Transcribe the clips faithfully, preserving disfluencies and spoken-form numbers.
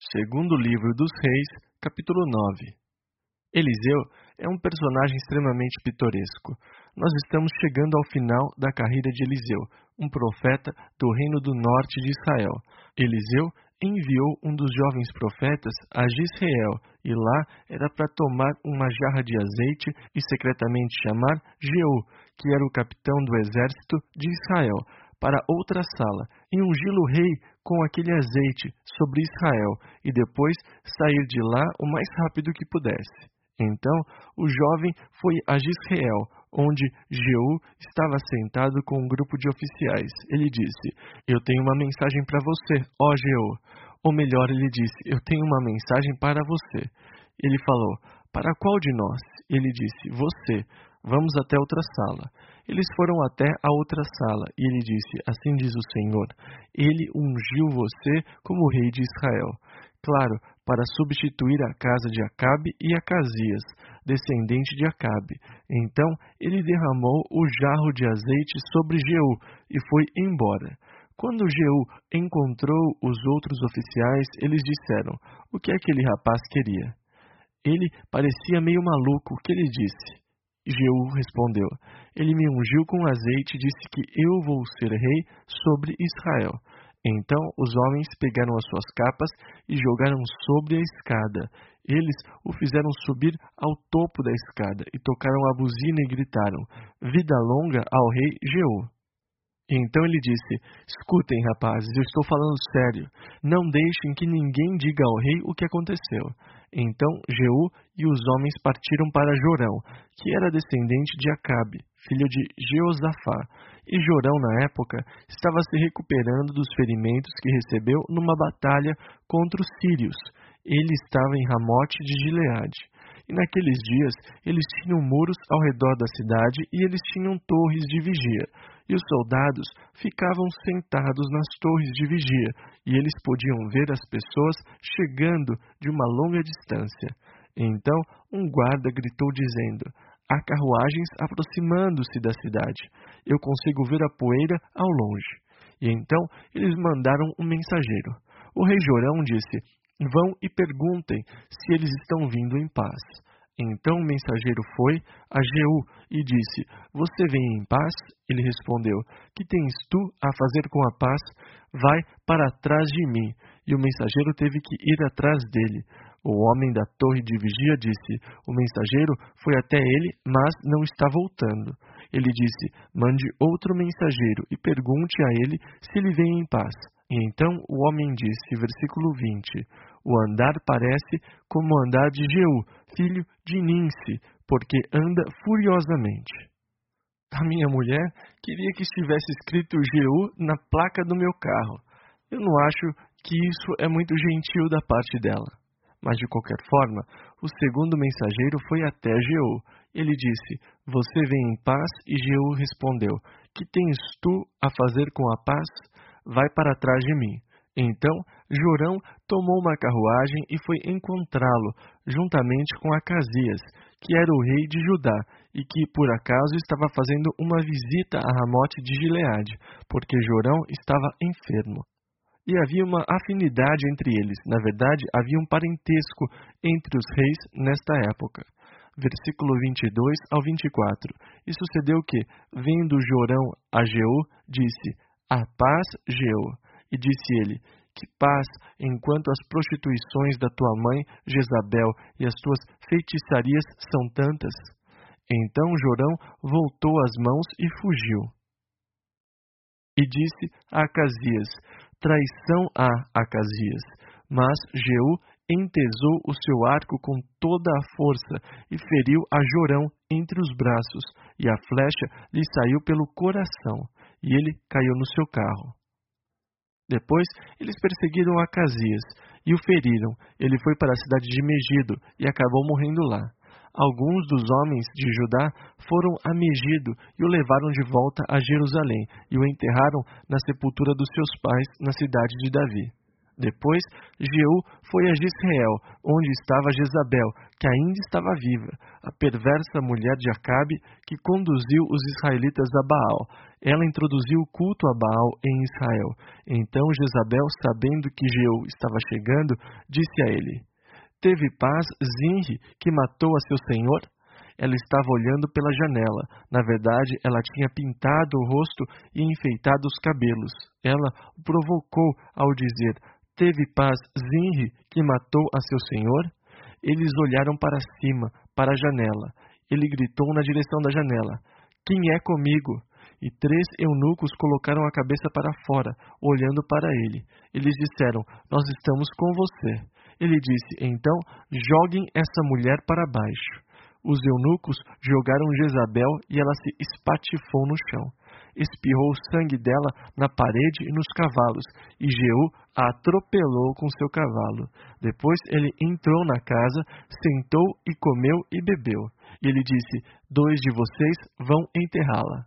Segundo livro dos Reis, capítulo nove. Eliseu é um personagem extremamente pitoresco. Nós estamos chegando ao final da carreira de Eliseu, um profeta do reino do norte de Israel. Eliseu enviou um dos jovens profetas a Jezreel, e lá era para tomar uma jarra de azeite e secretamente chamar Jeú, que era o capitão do exército de Israel, para outra sala, e ungí-lo rei com aquele azeite sobre Israel, e depois sair de lá o mais rápido que pudesse. Então o jovem foi a Jezreel, onde Jeú estava sentado com um grupo de oficiais. Ele disse: "Eu tenho uma mensagem para você, ó Jeú." Ou melhor, ele disse: "Eu tenho uma mensagem para você." Ele falou: "Para qual de nós?" Ele disse: "Você. Vamos até outra sala." Eles foram até a outra sala, e ele disse: "Assim diz o Senhor, Ele ungiu você como rei de Israel." Claro, para substituir a casa de Acabe e Acasias, descendente de Acabe. Então ele derramou o jarro de azeite sobre Jeú e foi embora. Quando Jeú encontrou os outros oficiais, eles disseram: "O que aquele rapaz queria?" Ele parecia meio maluco. O que ele disse? Jeú respondeu: "Ele me ungiu com azeite e disse que eu vou ser rei sobre Israel." Então os homens pegaram as suas capas e jogaram sobre a escada. Eles o fizeram subir ao topo da escada e tocaram a buzina e gritaram: "Vida longa ao rei Jeú." Então ele disse: "Escutem, rapazes, eu estou falando sério. Não deixem que ninguém diga ao rei o que aconteceu." Então Jeú e os homens partiram para Jorão, que era descendente de Acabe, filho de Jeosafá. E Jorão, na época, estava se recuperando dos ferimentos que recebeu numa batalha contra os sírios. Ele estava em Ramote de Gileade. E naqueles dias eles tinham muros ao redor da cidade e eles tinham torres de vigia. E os soldados ficavam sentados nas torres de vigia, e eles podiam ver as pessoas chegando de uma longa distância. Então um guarda gritou dizendo: "Há carruagens aproximando-se da cidade. Eu consigo ver a poeira ao longe." E então eles mandaram um mensageiro. O rei Jorão disse: "Vão e perguntem se eles estão vindo em paz." Então o mensageiro foi a Jeú e disse: "Você vem em paz?" Ele respondeu: "Que tens tu a fazer com a paz? Vai para trás de mim." E o mensageiro teve que ir atrás dele. O homem da torre de vigia disse: "O mensageiro foi até ele, mas não está voltando." Ele disse: "Mande outro mensageiro e pergunte a ele se ele vem em paz." E então o homem disse, versículo vinte: "O andar parece como o andar de Jeú, filho de Ninsi, porque anda furiosamente." A minha mulher queria que estivesse escrito Jeú na placa do meu carro. Eu não acho que isso é muito gentil da parte dela. Mas, de qualquer forma, o segundo mensageiro foi até Jeú. Ele disse: "Você vem em paz?" E Jeú respondeu: "Que tens tu a fazer com a paz? Vai para trás de mim." Então Jorão tomou uma carruagem e foi encontrá-lo, juntamente com Acasias, que era o rei de Judá, e que, por acaso, estava fazendo uma visita a Ramote de Gileade, porque Jorão estava enfermo. E havia uma afinidade entre eles. Na verdade, havia um parentesco entre os reis nesta época. Versículo vinte e dois ao vinte e quatro. E sucedeu que, vendo Jorão a Jeú, disse: "A paz, Jeú." E disse ele: "Que paz, enquanto as prostituições da tua mãe Jezabel e as tuas feitiçarias são tantas?" Então Jorão voltou as mãos e fugiu. E disse a Acasias: "Traição há, Acasias." Mas Jeú entesou o seu arco com toda a força e feriu a Jorão entre os braços, e a flecha lhe saiu pelo coração, e ele caiu no seu carro. Depois eles perseguiram Acasias e o feriram. Ele foi para a cidade de Megido e acabou morrendo lá. Alguns dos homens de Judá foram a Megido e o levaram de volta a Jerusalém e o enterraram na sepultura dos seus pais na cidade de Davi. Depois, Jeú foi a Jezreel, onde estava Jezabel, que ainda estava viva, a perversa mulher de Acabe, que conduziu os israelitas a Baal. Ela introduziu o culto a Baal em Israel. Então Jezabel, sabendo que Jeú estava chegando, disse a ele: Teve paz Zinri, que matou a seu senhor? Ela estava olhando pela janela. Na verdade, ela tinha pintado o rosto e enfeitado os cabelos. Ela o provocou ao dizer: Teve paz Zinri, que matou a seu senhor? Eles olharam para cima, para a janela. Ele gritou na direção da janela: Quem é comigo? E três eunucos colocaram a cabeça para fora, olhando para ele. Eles disseram: Nós estamos com você. Ele disse: Então, joguem essa mulher para baixo. Os eunucos jogaram Jezabel e ela se espatifou no chão. Espirrou o sangue dela na parede e nos cavalos, e Jeú a atropelou com seu cavalo. Depois ele entrou na casa, sentou e comeu e bebeu. E ele disse: Dois de vocês vão enterrá-la.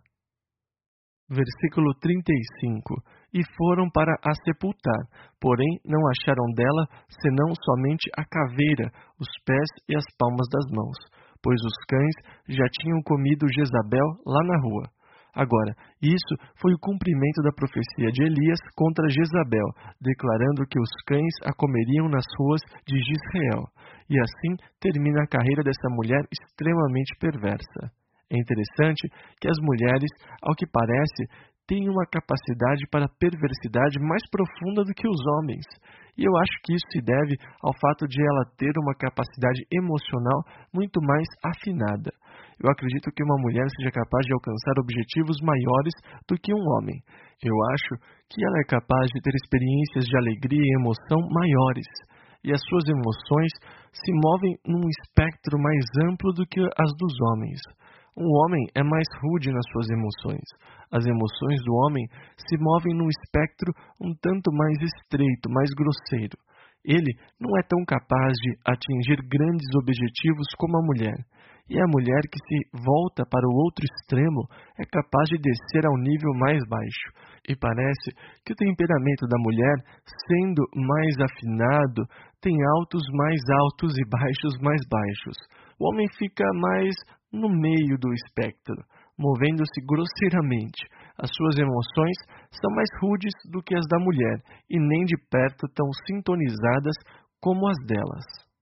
Versículo trinta e cinco. E foram para a sepultar, porém não acharam dela senão somente a caveira, os pés e as palmas das mãos, pois os cães já tinham comido Jezabel lá na rua. Agora, isso foi o cumprimento da profecia de Elias contra Jezabel, declarando que os cães a comeriam nas ruas de Jezreel. E assim termina a carreira dessa mulher extremamente perversa. É interessante que as mulheres, ao que parece, têm uma capacidade para perversidade mais profunda do que os homens. E eu acho que isso se deve ao fato de ela ter uma capacidade emocional muito mais afinada. Eu acredito que uma mulher seja capaz de alcançar objetivos maiores do que um homem. Eu acho que ela é capaz de ter experiências de alegria e emoção maiores. E as suas emoções se movem num espectro mais amplo do que as dos homens. Um homem é mais rude nas suas emoções. As emoções do homem se movem num espectro um tanto mais estreito, mais grosseiro. Ele não é tão capaz de atingir grandes objetivos como a mulher. E a mulher que se volta para o outro extremo é capaz de descer ao nível mais baixo. E parece que o temperamento da mulher, sendo mais afinado, tem altos mais altos e baixos mais baixos. O homem fica mais no meio do espectro, movendo-se grosseiramente. As suas emoções são mais rudes do que as da mulher, e nem de perto tão sintonizadas como as delas.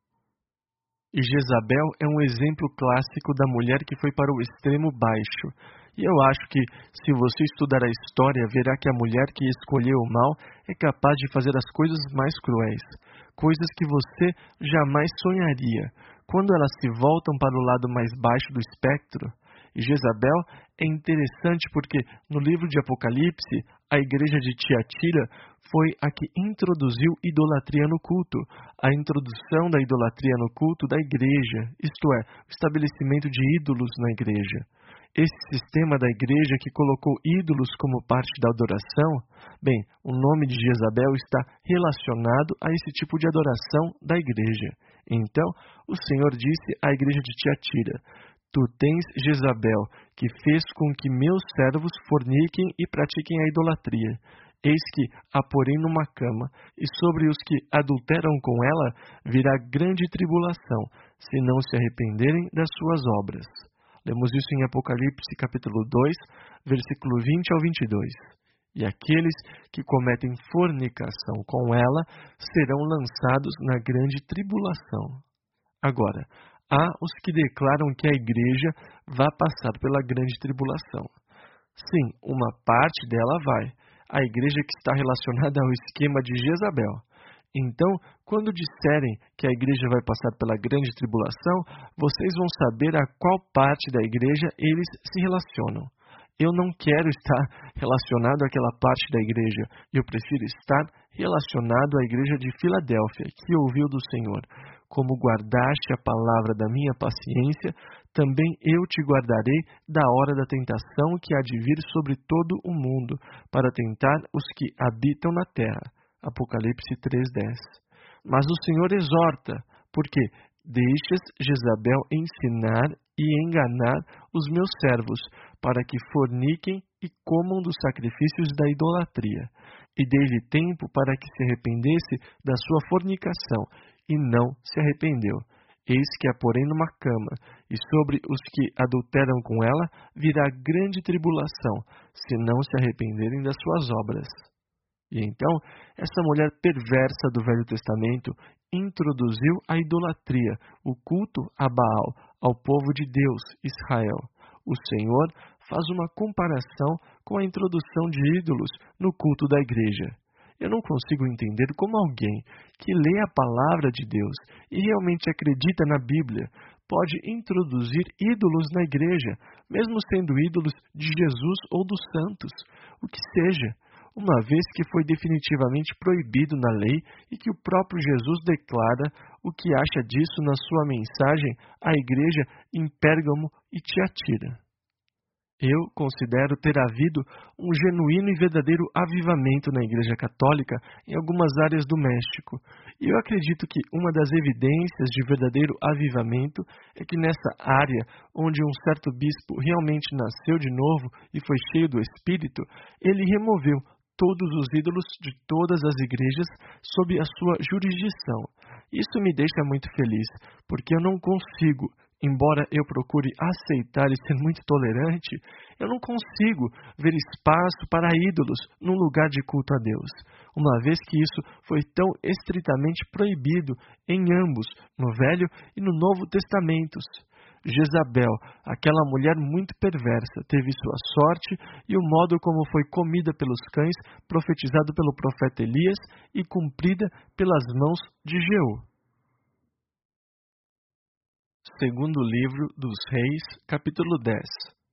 E Jezabel é um exemplo clássico da mulher que foi para o extremo baixo. E eu acho que, se você estudar a história, verá que a mulher que escolheu o mal é capaz de fazer as coisas mais cruéis, coisas que você jamais sonharia. Quando elas se voltam para o lado mais baixo do espectro, e Jezabel é interessante porque no livro de Apocalipse, a igreja de Tiatira foi a que introduziu idolatria no culto, a introdução da idolatria no culto da igreja, isto é, o estabelecimento de ídolos na igreja. Esse sistema da igreja que colocou ídolos como parte da adoração, bem, o nome de Jezabel está relacionado a esse tipo de adoração da igreja. Então, o Senhor disse à igreja de Tiatira: Tu tens Jezabel, que fez com que meus servos forniquem e pratiquem a idolatria. Eis que a porém numa cama, e sobre os que adulteram com ela virá grande tribulação, se não se arrependerem das suas obras. Lemos isso em Apocalipse capítulo dois, versículo vinte ao vinte e dois. E aqueles que cometem fornicação com ela serão lançados na grande tribulação. Agora, há os que declaram que a igreja vai passar pela grande tribulação. Sim, uma parte dela vai. A igreja que está relacionada ao esquema de Jezabel. Então, quando disserem que a igreja vai passar pela grande tribulação, vocês vão saber a qual parte da igreja eles se relacionam. Eu não quero estar relacionado àquela parte da igreja. Eu prefiro estar relacionado à igreja de Filadélfia, que ouviu do Senhor: Como guardaste a palavra da minha paciência, também eu te guardarei da hora da tentação que há de vir sobre todo o mundo, para tentar os que habitam na terra. Apocalipse três, dez. Mas o Senhor exorta, porque deixas Jezabel ensinar e enganar os meus servos, para que forniquem e comam dos sacrifícios da idolatria. e dei-lhe tempo para que se arrependesse da sua fornicação, e não se arrependeu. Eis que a porém numa cama, e sobre os que adulteram com ela virá grande tribulação, se não se arrependerem das suas obras. E então, essa mulher perversa do Velho Testamento introduziu a idolatria, o culto a Baal, ao povo de Deus, Israel. O Senhor faz uma comparação com a introdução de ídolos no culto da igreja. Eu não consigo entender como alguém que lê a palavra de Deus e realmente acredita na Bíblia pode introduzir ídolos na igreja, mesmo sendo ídolos de Jesus ou dos santos, o que seja, uma vez que foi definitivamente proibido na lei e que o próprio Jesus declara o que acha disso na sua mensagem à igreja em Pérgamo e Tiatira. Eu considero ter havido um genuíno e verdadeiro avivamento na Igreja Católica em algumas áreas do México, e eu acredito que uma das evidências de verdadeiro avivamento é que nessa área, onde um certo bispo realmente nasceu de novo e foi cheio do Espírito, ele removeu todos os ídolos de todas as igrejas sob a sua jurisdição. Isso me deixa muito feliz, porque eu não consigo, embora eu procure aceitar e ser muito tolerante, eu não consigo ver espaço para ídolos num lugar de culto a Deus, uma vez que isso foi tão estritamente proibido em ambos, no Velho e no Novo Testamentos. Jezabel, aquela mulher muito perversa, teve sua sorte e o modo como foi comida pelos cães, profetizado pelo profeta Elias e cumprida pelas mãos de Jeú. Segundo livro dos Reis, capítulo dez.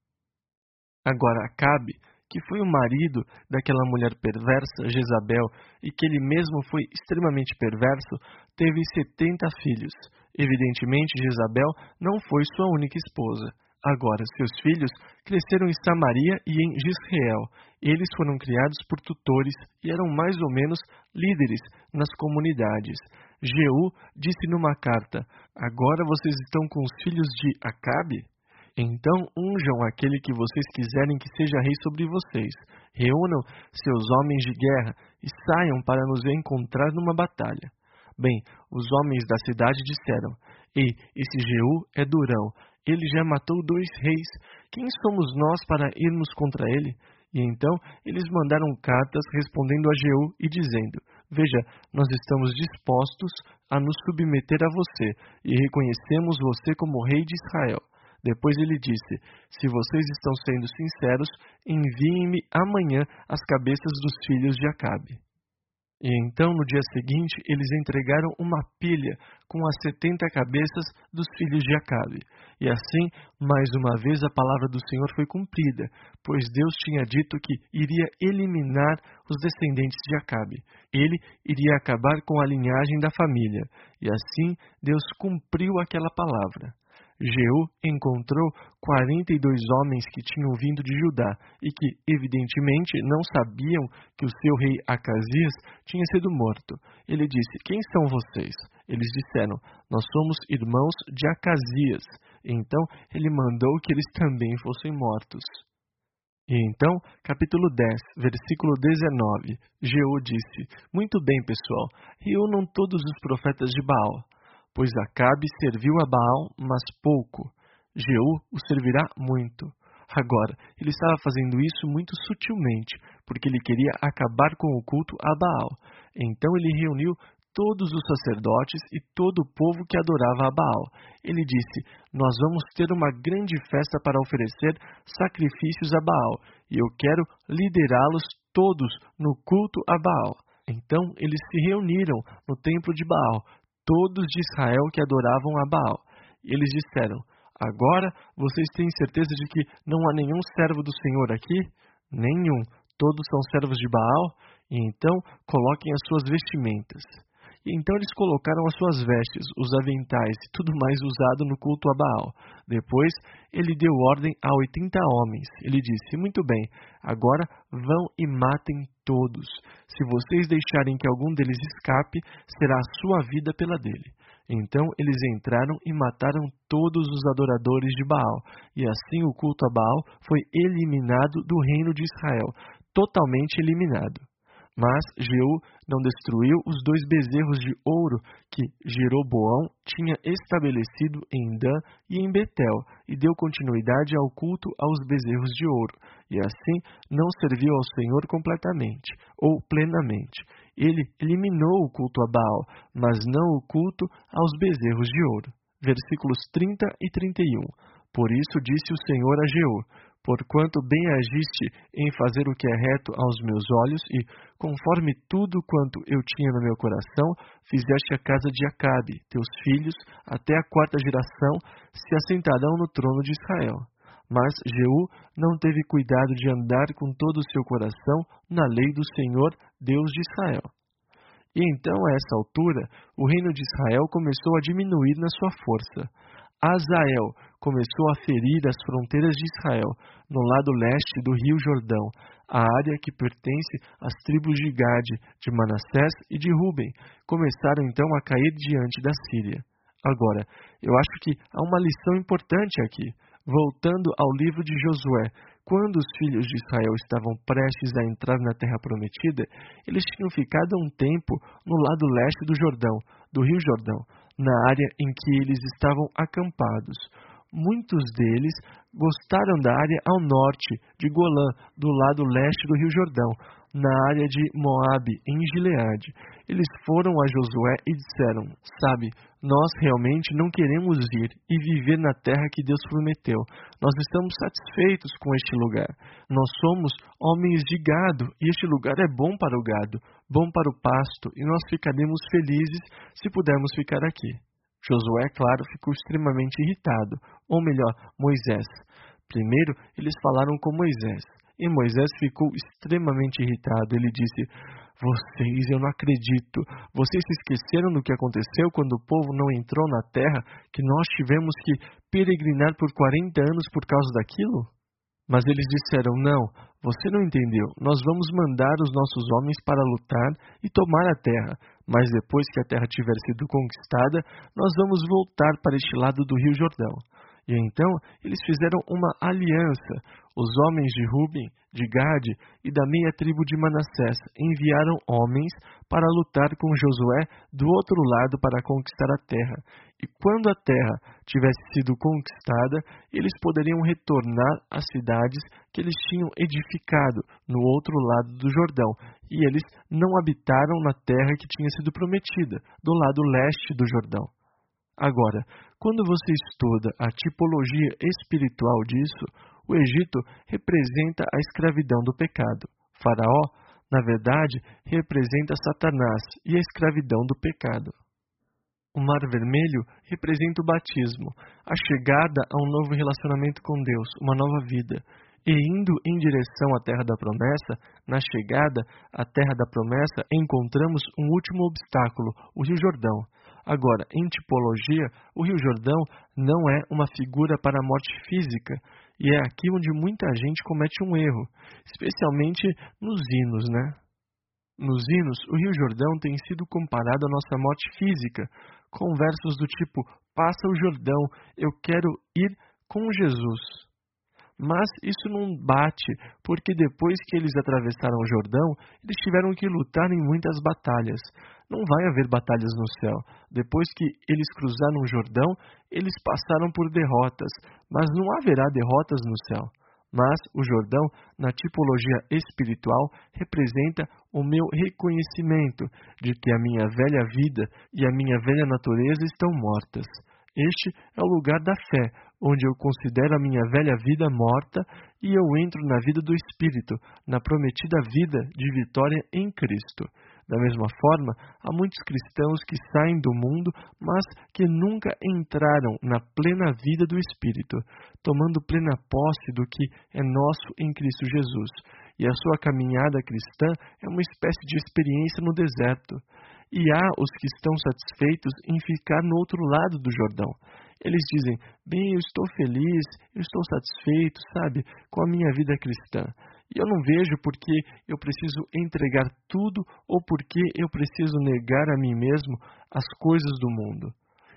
Agora Acabe, que foi o marido daquela mulher perversa, Jezabel, e que ele mesmo foi extremamente perverso, teve setenta filhos. Evidentemente, Jezabel não foi sua única esposa. Agora, seus filhos cresceram em Samaria e em Jezreel. Eles foram criados por tutores e eram mais ou menos líderes nas comunidades. Jeú disse numa carta: agora vocês estão com os filhos de Acabe? Então unjam aquele que vocês quiserem que seja rei sobre vocês. Reúnam seus homens de guerra e saiam para nos encontrar numa batalha. Bem, os homens da cidade disseram: ei, esse Jeú é durão. Ele já matou dois reis. Quem somos nós para irmos contra ele? E então eles mandaram cartas respondendo a Jeú e dizendo: veja, nós estamos dispostos a nos submeter a você e reconhecemos você como rei de Israel. Depois ele disse: se vocês estão sendo sinceros, enviem-me amanhã as cabeças dos filhos de Acabe. E então, no dia seguinte, eles entregaram uma pilha com as setenta cabeças dos filhos de Acabe. E assim, mais uma vez, a palavra do Senhor foi cumprida, pois Deus tinha dito que iria eliminar os descendentes de Acabe. Ele iria acabar com a linhagem da família. E assim, Deus cumpriu aquela palavra. Jeú encontrou quarenta e dois homens que tinham vindo de Judá e que, evidentemente, não sabiam que o seu rei Acasias tinha sido morto. Ele disse: quem são vocês? Eles disseram: nós somos irmãos de Acasias. Então, ele mandou que eles também fossem mortos. E então, capítulo dez, versículo dezenove, Jeú disse: muito bem, pessoal, reúnam todos os profetas de Baal. Pois Acabe serviu a Baal, mas pouco. Jeú o servirá muito. Agora, ele estava fazendo isso muito sutilmente, porque ele queria acabar com o culto a Baal. Então ele reuniu todos os sacerdotes e todo o povo que adorava a Baal. Ele disse: nós vamos ter uma grande festa para oferecer sacrifícios a Baal, e eu quero liderá-los todos no culto a Baal. Então eles se reuniram no templo de Baal, todos de Israel que adoravam a Baal. E eles disseram: agora vocês têm certeza de que não há nenhum servo do Senhor aqui? Nenhum. Todos são servos de Baal? E então coloquem as suas vestimentas. E então eles colocaram as suas vestes, os aventais e tudo mais usado no culto a Baal. Depois ele deu ordem a oitenta homens. Ele disse: muito bem, agora vão e matem todos. Se vocês deixarem que algum deles escape, será a sua vida pela dele. Então eles entraram e mataram todos os adoradores de Baal. E assim o culto a Baal foi eliminado do reino de Israel, totalmente eliminado. Mas Jeú não destruiu os dois bezerros de ouro que Jeroboão tinha estabelecido em Dan e em Betel, e deu continuidade ao culto aos bezerros de ouro, e assim não serviu ao Senhor completamente, ou plenamente. Ele eliminou o culto a Baal, mas não o culto aos bezerros de ouro. Versículos trinta e trinta e um. Por isso disse o Senhor a Jeú: porquanto bem agiste em fazer o que é reto aos meus olhos, e, conforme tudo quanto eu tinha no meu coração, fizeste a casa de Acabe, teus filhos, até a quarta geração, se assentarão no trono de Israel. Mas Jeú não teve cuidado de andar com todo o seu coração na lei do Senhor, Deus de Israel. E então, a essa altura, o reino de Israel começou a diminuir na sua força. Hazael começou a ferir as fronteiras de Israel, no lado leste do rio Jordão, a área que pertence às tribos de Gade, de Manassés e de Ruben. Começaram então a cair diante da Síria. Agora, eu acho que há uma lição importante aqui. Voltando ao livro de Josué, quando os filhos de Israel estavam prestes a entrar na terra prometida, eles tinham ficado um tempo no lado leste do Jordão, do rio Jordão, na área em que eles estavam acampados. Muitos deles gostaram da área ao norte de Golã, do lado leste do rio Jordão, na área de Moabe, em Gileade. Eles foram a Josué e disseram: sabe, nós realmente não queremos ir e viver na terra que Deus prometeu. Nós estamos satisfeitos com este lugar. Nós somos homens de gado e este lugar é bom para o gado, bom para o pasto, e nós ficaremos felizes se pudermos ficar aqui. Josué, claro, ficou extremamente irritado, ou melhor, Moisés. Primeiro, eles falaram com Moisés, e Moisés ficou extremamente irritado. Ele disse: vocês, eu não acredito, vocês se esqueceram do que aconteceu quando o povo não entrou na terra, que nós tivemos que peregrinar por quarenta anos por causa daquilo? Mas eles disseram: não, você não entendeu, nós vamos mandar os nossos homens para lutar e tomar a terra, mas depois que a terra tiver sido conquistada, nós vamos voltar para este lado do rio Jordão. E então eles fizeram uma aliança. Os homens de Ruben, de Gade e da meia tribo de Manassés enviaram homens para lutar com Josué do outro lado para conquistar a terra. E quando a terra tivesse sido conquistada, eles poderiam retornar às cidades que eles tinham edificado no outro lado do Jordão. E eles não habitaram na terra que tinha sido prometida, do lado leste do Jordão. Agora, quando você estuda a tipologia espiritual disso, o Egito representa a escravidão do pecado. Faraó, na verdade, representa Satanás e a escravidão do pecado. O Mar Vermelho representa o batismo, a chegada a um novo relacionamento com Deus, uma nova vida. E indo em direção à Terra da Promessa, na chegada à Terra da Promessa, encontramos um último obstáculo, o Rio Jordão. Agora, em tipologia, o Rio Jordão não é uma figura para a morte física, e é aqui onde muita gente comete um erro, especialmente nos hinos, né? Nos hinos, o Rio Jordão tem sido comparado à nossa morte física, com versos do tipo: passa o Jordão, eu quero ir com Jesus. Mas isso não bate, porque depois que eles atravessaram o Jordão, eles tiveram que lutar em muitas batalhas. Não vai haver batalhas no céu. Depois que eles cruzaram o Jordão, eles passaram por derrotas, mas não haverá derrotas no céu. Mas o Jordão, na tipologia espiritual, representa o meu reconhecimento de que a minha velha vida e a minha velha natureza estão mortas. Este é o lugar da fé, onde eu considero a minha velha vida morta e eu entro na vida do Espírito, na prometida vida de vitória em Cristo. Da mesma forma, há muitos cristãos que saem do mundo, mas que nunca entraram na plena vida do Espírito, tomando plena posse do que é nosso em Cristo Jesus. E a sua caminhada cristã é uma espécie de experiência no deserto. E há os que estão satisfeitos em ficar no outro lado do Jordão. Eles dizem: bem, eu estou feliz, eu estou satisfeito, sabe, com a minha vida cristã. E eu não vejo por que eu preciso entregar tudo ou por que eu preciso negar a mim mesmo as coisas do mundo.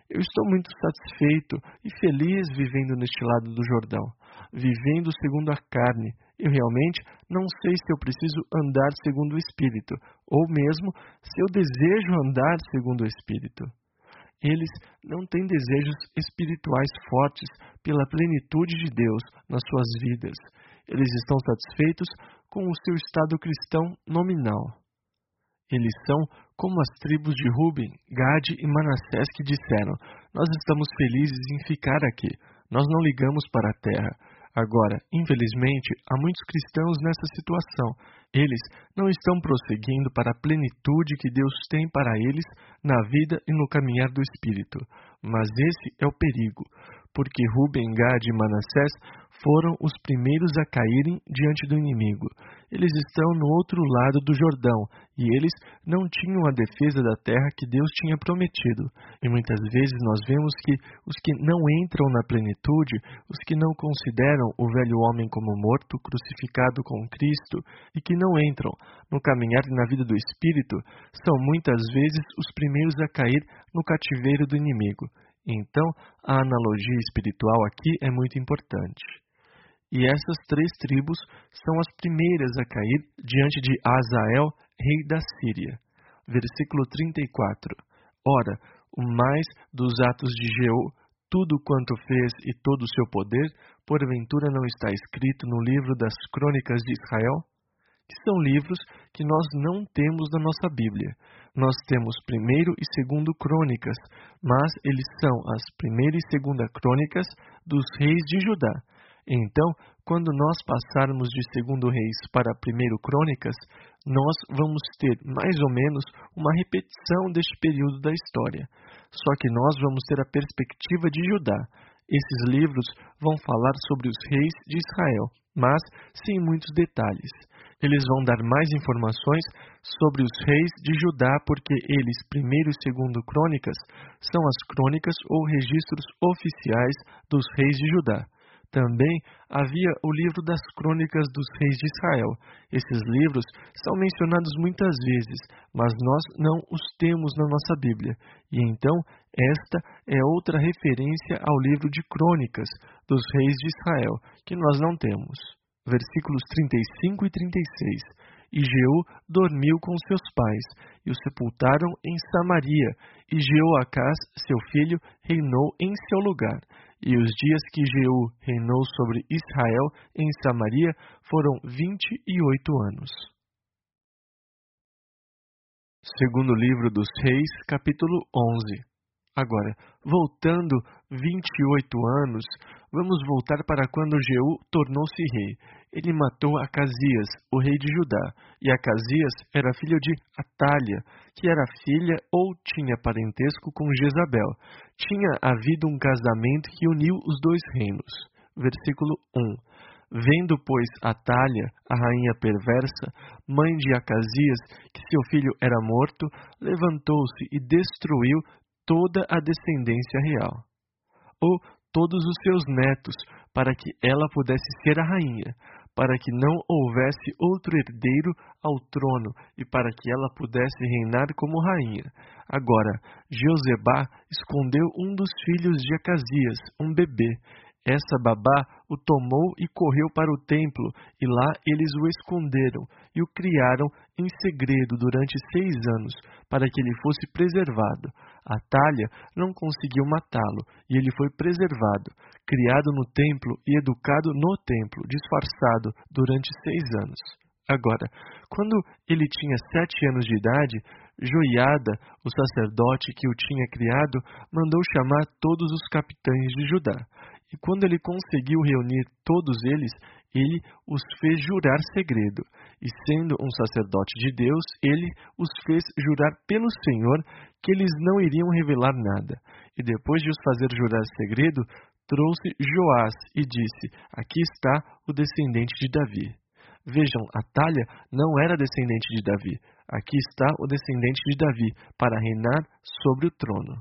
Eu estou muito satisfeito e feliz vivendo neste lado do Jordão, vivendo segundo a carne. Eu realmente não sei se eu preciso andar segundo o Espírito, ou mesmo se eu desejo andar segundo o Espírito. Eles não têm desejos espirituais fortes pela plenitude de Deus nas suas vidas. Eles estão satisfeitos com o seu estado cristão nominal. Eles são como as tribos de Ruben, Gade e Manassés que disseram: nós estamos felizes em ficar aqui, nós não ligamos para a terra. Agora, infelizmente, há muitos cristãos nessa situação. Eles não estão prosseguindo para a plenitude que Deus tem para eles na vida e no caminhar do Espírito. Mas esse é o perigo, porque Ruben, Gade e Manassés foram os primeiros a caírem diante do inimigo. Eles estão no outro lado do Jordão, e eles não tinham a defesa da terra que Deus tinha prometido. E muitas vezes nós vemos que os que não entram na plenitude, os que não consideram o velho homem como morto, crucificado com Cristo, e que não entram no caminhar e na vida do Espírito, são muitas vezes os primeiros a cair no cativeiro do inimigo. Então, a analogia espiritual aqui é muito importante. E essas três tribos são as primeiras a cair diante de Azael, rei da Síria. Versículo trinta e quatro. Ora, o mais dos atos de Jeú, tudo quanto fez e todo o seu poder, porventura não está escrito no livro das crônicas de Israel? Que são livros que nós não temos na nossa Bíblia. Nós temos primeiro e segundo crônicas, mas eles são as primeira e segunda crônicas dos reis de Judá. Então, quando nós passarmos de segundo reis para primeiro crônicas, nós vamos ter mais ou menos uma repetição deste período da história. Só que nós vamos ter a perspectiva de Judá. Esses livros vão falar sobre os reis de Israel, mas sem muitos detalhes. Eles vão dar mais informações sobre os reis de Judá, porque eles, primeiro e segundo crônicas, são as crônicas ou registros oficiais dos reis de Judá. Também havia o livro das crônicas dos reis de Israel. Esses livros são mencionados muitas vezes, mas nós não os temos na nossa Bíblia. E então, esta é outra referência ao livro de crônicas dos reis de Israel, que nós não temos. Versículos trinta e cinco e trinta e seis. E Jeú dormiu com seus pais, e o sepultaram em Samaria, e Jeoacás, seu filho, reinou em seu lugar. E os dias que Jeú reinou sobre Israel em Samaria foram vinte e oito anos. Segundo livro dos Reis, capítulo onze. Agora, voltando vinte e oito anos, vamos voltar para quando Jeú tornou-se rei. Ele matou Acasias, o rei de Judá, e Acasias era filho de Atália, que era filha ou tinha parentesco com Jezabel. Tinha havido um casamento que uniu os dois reinos. Versículo um. Vendo, pois, Atália, a rainha perversa, mãe de Acasias, que seu filho era morto, levantou-se e destruiu toda a descendência real, ou todos os seus netos, para que ela pudesse ser a rainha, para que não houvesse outro herdeiro ao trono, e para que ela pudesse reinar como rainha. Agora, Jeozebá escondeu um dos filhos de Acasias, um bebê. Essa babá o tomou e correu para o templo, e lá eles o esconderam, e o criaram em segredo durante seis anos, para que ele fosse preservado. Atália não conseguiu matá-lo, e ele foi preservado, criado no templo e educado no templo, disfarçado, durante seis anos. Agora, quando ele tinha sete anos de idade, Joiada, o sacerdote que o tinha criado, mandou chamar todos os capitães de Judá. E quando ele conseguiu reunir todos eles, ele os fez jurar segredo. E sendo um sacerdote de Deus, ele os fez jurar pelo Senhor que eles não iriam revelar nada. E depois de os fazer jurar segredo, trouxe Joás e disse: aqui está o descendente de Davi. Vejam, Atália não era descendente de Davi. Aqui está o descendente de Davi, para reinar sobre o trono.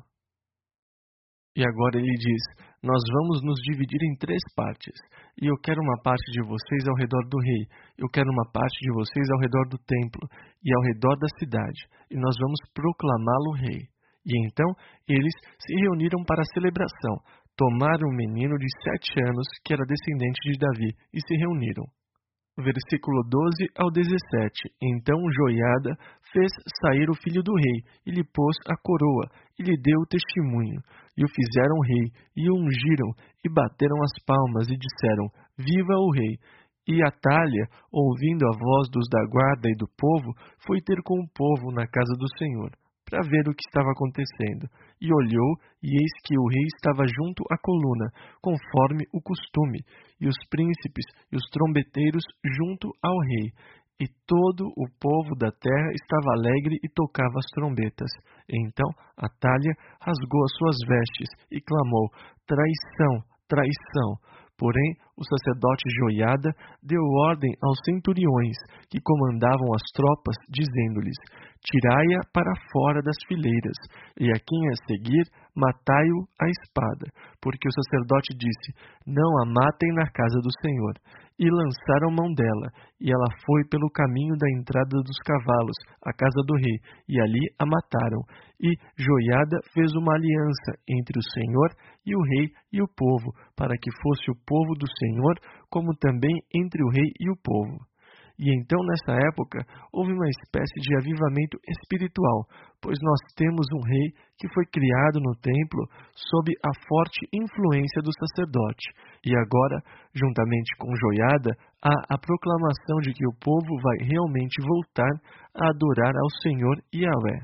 E agora ele diz: nós vamos nos dividir em três partes, e eu quero uma parte de vocês ao redor do rei, eu quero uma parte de vocês ao redor do templo, e ao redor da cidade, e nós vamos proclamá-lo rei. E então eles se reuniram para a celebração. Tomaram um menino de sete anos, que era descendente de Davi, e se reuniram. Versículo doze ao dezessete. Então Joiada fez sair o filho do rei, e lhe pôs a coroa, e lhe deu o testemunho. E o fizeram rei, e o ungiram, e bateram as palmas, e disseram: Viva o rei! E Atália, ouvindo a voz dos da guarda e do povo, foi ter com o povo na casa do Senhor, para ver o que estava acontecendo. E olhou, e eis que o rei estava junto à coluna, conforme o costume, e os príncipes e os trombeteiros junto ao rei. E todo o povo da terra estava alegre e tocava as trombetas. Então Atália rasgou as suas vestes e clamou: Traição, traição! Porém, o sacerdote Joiada deu ordem aos centuriões que comandavam as tropas, dizendo-lhes: Tirai-a para fora das fileiras, e a quem a seguir, matai-o à espada. Porque o sacerdote disse: Não a matem na casa do Senhor. E lançaram mão dela, e ela foi pelo caminho da entrada dos cavalos, à casa do rei, e ali a mataram. E Joiada fez uma aliança entre o Senhor e o rei e o povo, para que fosse o povo do Senhor, como também entre o rei e o povo. E então, nessa época, houve uma espécie de avivamento espiritual, pois nós temos um rei que foi criado no templo sob a forte influência do sacerdote. E agora, juntamente com Joiada, há a proclamação de que o povo vai realmente voltar a adorar ao Senhor Yahvé.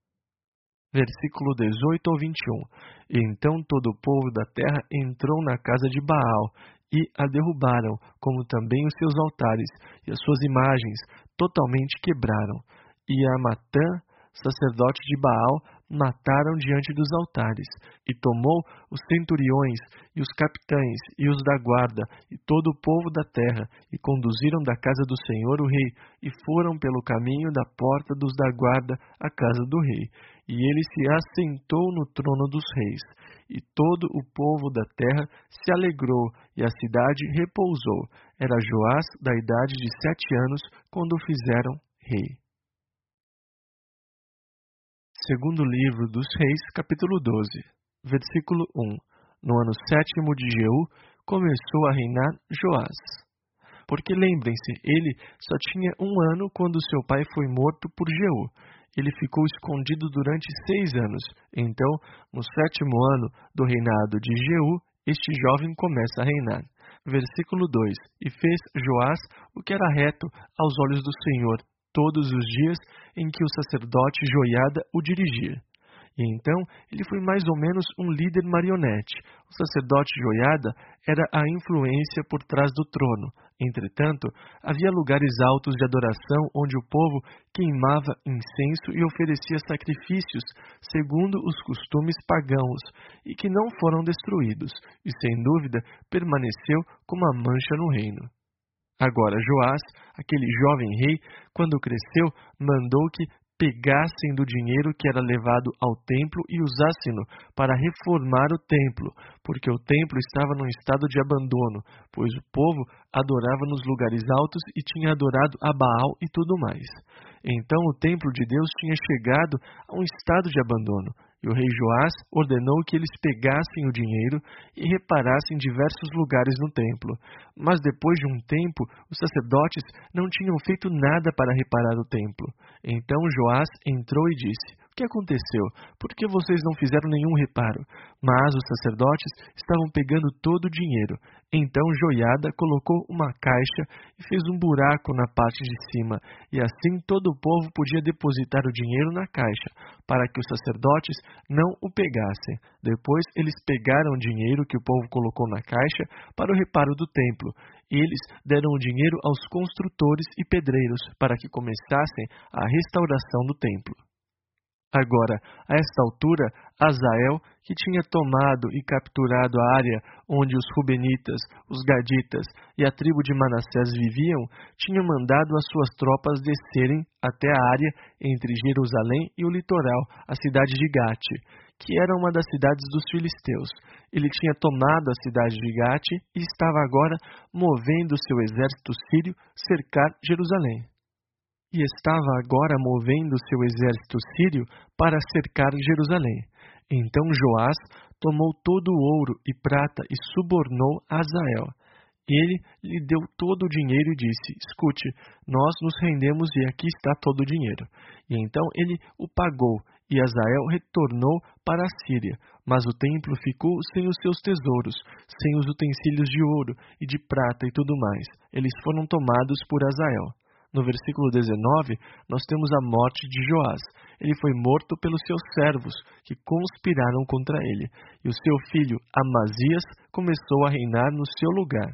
Versículo dezoito ao vinte e um. E então todo o povo da terra entrou na casa de Baal, e a derrubaram, como também os seus altares, e as suas imagens totalmente quebraram. E a Matã, sacerdote de Baal, mataram diante dos altares. E tomou os centuriões, e os capitães, e os da guarda, e todo o povo da terra, e conduziram da casa do Senhor o rei, e foram pelo caminho da porta dos da guarda à casa do rei. E ele se assentou no trono dos reis. E todo o povo da terra se alegrou, e a cidade repousou. Era Joás da idade de sete anos, quando o fizeram rei. Segundo livro dos Reis, capítulo doze, versículo um. No ano sétimo de Jeú, começou a reinar Joás. Porque lembrem-se, ele só tinha um ano quando seu pai foi morto por Jeú. Ele ficou escondido durante seis anos. Então, no sétimo ano do reinado de Jeú, este jovem começa a reinar. Versículo dois. E fez Joás o que era reto aos olhos do Senhor, todos os dias em que o sacerdote Joiada o dirigia. E então ele foi mais ou menos um líder marionete. O sacerdote Joiada era a influência por trás do trono. Entretanto, havia lugares altos de adoração onde o povo queimava incenso e oferecia sacrifícios segundo os costumes pagãos, e que não foram destruídos, e sem dúvida permaneceu como uma mancha no reino. Agora Joás, aquele jovem rei, quando cresceu, mandou que pegassem do dinheiro que era levado ao templo e usassem-no para reformar o templo, porque o templo estava num estado de abandono, pois o povo adorava nos lugares altos e tinha adorado a Baal e tudo mais. Então o templo de Deus tinha chegado a um estado de abandono, e o rei Joás ordenou que eles pegassem o dinheiro e reparassem diversos lugares no templo. Mas depois de um tempo, os sacerdotes não tinham feito nada para reparar o templo. Então Joás entrou e disse: O que aconteceu? Por que vocês não fizeram nenhum reparo? Mas os sacerdotes estavam pegando todo o dinheiro. Então Joiada colocou uma caixa e fez um buraco na parte de cima, e assim todo o povo podia depositar o dinheiro na caixa, para que os sacerdotes não o pegassem. Depois eles pegaram o dinheiro que o povo colocou na caixa para o reparo do templo. E eles deram o dinheiro aos construtores e pedreiros para que começassem a restauração do templo. Agora, a esta altura, Azael, que tinha tomado e capturado a área onde os Rubenitas, os Gaditas e a tribo de Manassés viviam, tinha mandado as suas tropas descerem até a área entre Jerusalém e o litoral, a cidade de Gate, que era uma das cidades dos filisteus. Ele tinha tomado a cidade de Gate e estava agora movendo seu exército sírio cercar Jerusalém. e estava agora movendo seu exército sírio para cercar Jerusalém. Então Joás tomou todo o ouro e prata e subornou Azael. Ele lhe deu todo o dinheiro e disse: escute, nós nos rendemos e aqui está todo o dinheiro. E então ele o pagou, e Azael retornou para a Síria. Mas o templo ficou sem os seus tesouros, sem os utensílios de ouro e de prata e tudo mais. Eles foram tomados por Azael. No versículo dezenove, nós temos a morte de Joás. Ele foi morto pelos seus servos, que conspiraram contra ele. E o seu filho Amazias começou a reinar no seu lugar.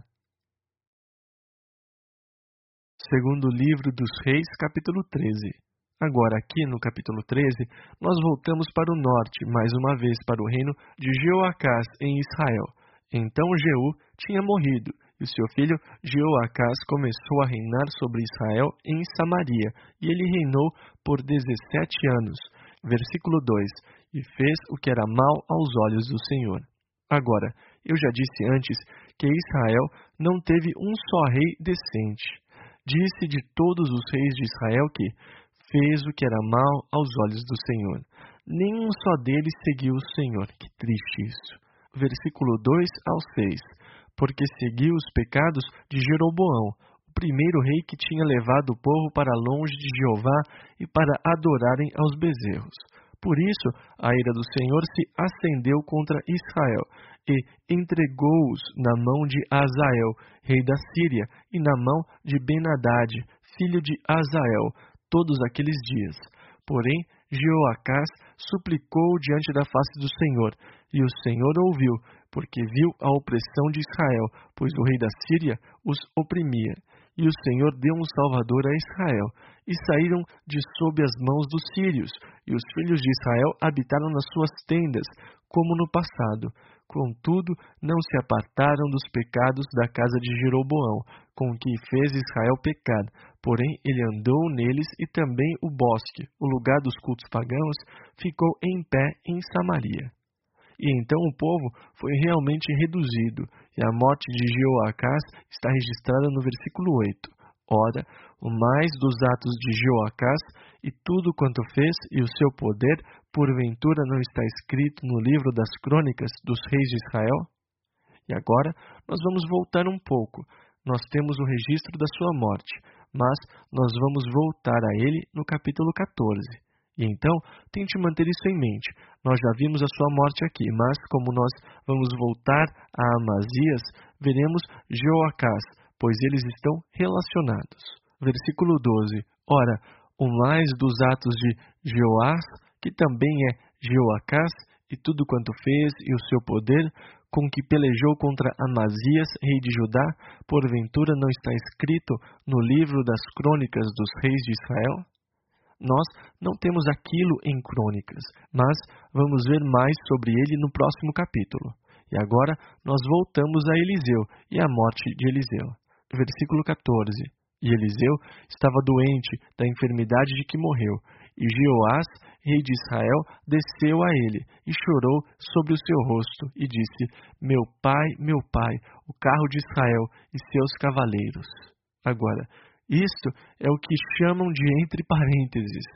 Segundo livro dos Reis, capítulo treze. Agora aqui no capítulo treze, nós voltamos para o norte, mais uma vez para o reino de Jeoacás em Israel. Então Jeú tinha morrido, e o seu filho Jeoacás começou a reinar sobre Israel em Samaria, e ele reinou por dezessete anos. Versículo dois. E fez o que era mal aos olhos do Senhor. Agora, eu já disse antes que Israel não teve um só rei decente. Disse de todos os reis de Israel que fez o que era mal aos olhos do Senhor. Nenhum só deles seguiu o Senhor. Que triste isso. Versículo dois ao seis. Porque seguiu os pecados de Jeroboão, o primeiro rei que tinha levado o povo para longe de Jeová e para adorarem aos bezerros. Por isso, a ira do Senhor se acendeu contra Israel e entregou-os na mão de Azael, rei da Síria, e na mão de Ben-Hadad, filho de Azael, todos aqueles dias. Porém, Jeoacás suplicou diante da face do Senhor, e o Senhor ouviu, porque viu a opressão de Israel, pois o rei da Síria os oprimia. E o Senhor deu um salvador a Israel, e saíram de sob as mãos dos sírios, e os filhos de Israel habitaram nas suas tendas, como no passado. Contudo, não se apartaram dos pecados da casa de Jeroboão, com que fez Israel pecar. Porém, ele andou neles, e também o bosque, o lugar dos cultos pagãos, ficou em pé em Samaria. E então o povo foi realmente reduzido, e a morte de Jeoacás está registrada no versículo oito. Ora, o mais dos atos de Jeoacás, e tudo quanto fez, e o seu poder, porventura não está escrito no livro das crônicas dos reis de Israel? E agora, nós vamos voltar um pouco. Nós temos o registro da sua morte, mas nós vamos voltar a ele no capítulo quatorze. E então, tente manter isso em mente. Nós já vimos a sua morte aqui, mas como nós vamos voltar a Amazias, veremos Jeoacás, pois eles estão relacionados. Versículo doze. Ora, o mais dos atos de Jeoás, que também é Jeoacás, e tudo quanto fez, e o seu poder, com que pelejou contra Amazias, rei de Judá, porventura não está escrito no livro das crônicas dos reis de Israel? Nós não temos aquilo em crônicas, mas vamos ver mais sobre ele no próximo capítulo. E agora nós voltamos a Eliseu e a morte de Eliseu. Versículo quatorze. E Eliseu estava doente da enfermidade de que morreu, e Jeoás, rei de Israel, desceu a ele e chorou sobre o seu rosto e disse: Meu pai, meu pai, o carro de Israel e seus cavaleiros. Agora, isto é o que chamam de entre parênteses.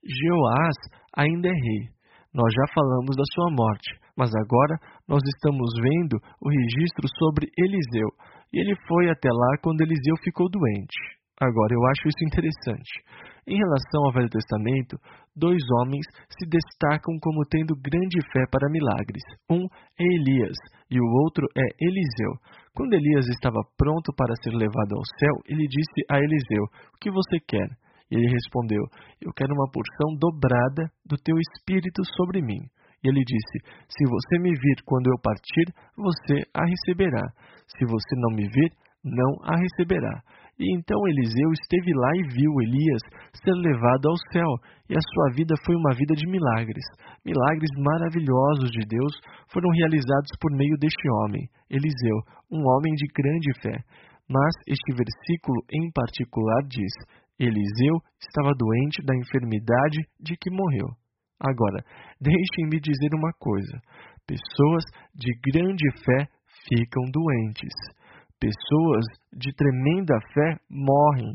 Jeoás ainda é rei. Nós já falamos da sua morte, mas agora nós estamos vendo o registro sobre Eliseu. E ele foi até lá quando Eliseu ficou doente. Agora, eu acho isso interessante. Em relação ao Velho Testamento, dois homens se destacam como tendo grande fé para milagres. Um é Elias e o outro é Eliseu. Quando Elias estava pronto para ser levado ao céu, ele disse a Eliseu: O que você quer? E ele respondeu: Eu quero uma porção dobrada do teu espírito sobre mim. E ele disse: Se você me vir quando eu partir, você a receberá. Se você não me vir, não a receberá. E então Eliseu esteve lá e viu Elias ser levado ao céu, e a sua vida foi uma vida de milagres. Milagres maravilhosos de Deus foram realizados por meio deste homem, Eliseu, um homem de grande fé. Mas este versículo em particular diz: Eliseu estava doente da enfermidade de que morreu. Agora, deixem-me dizer uma coisa: pessoas de grande fé ficam doentes. Pessoas de tremenda fé morrem.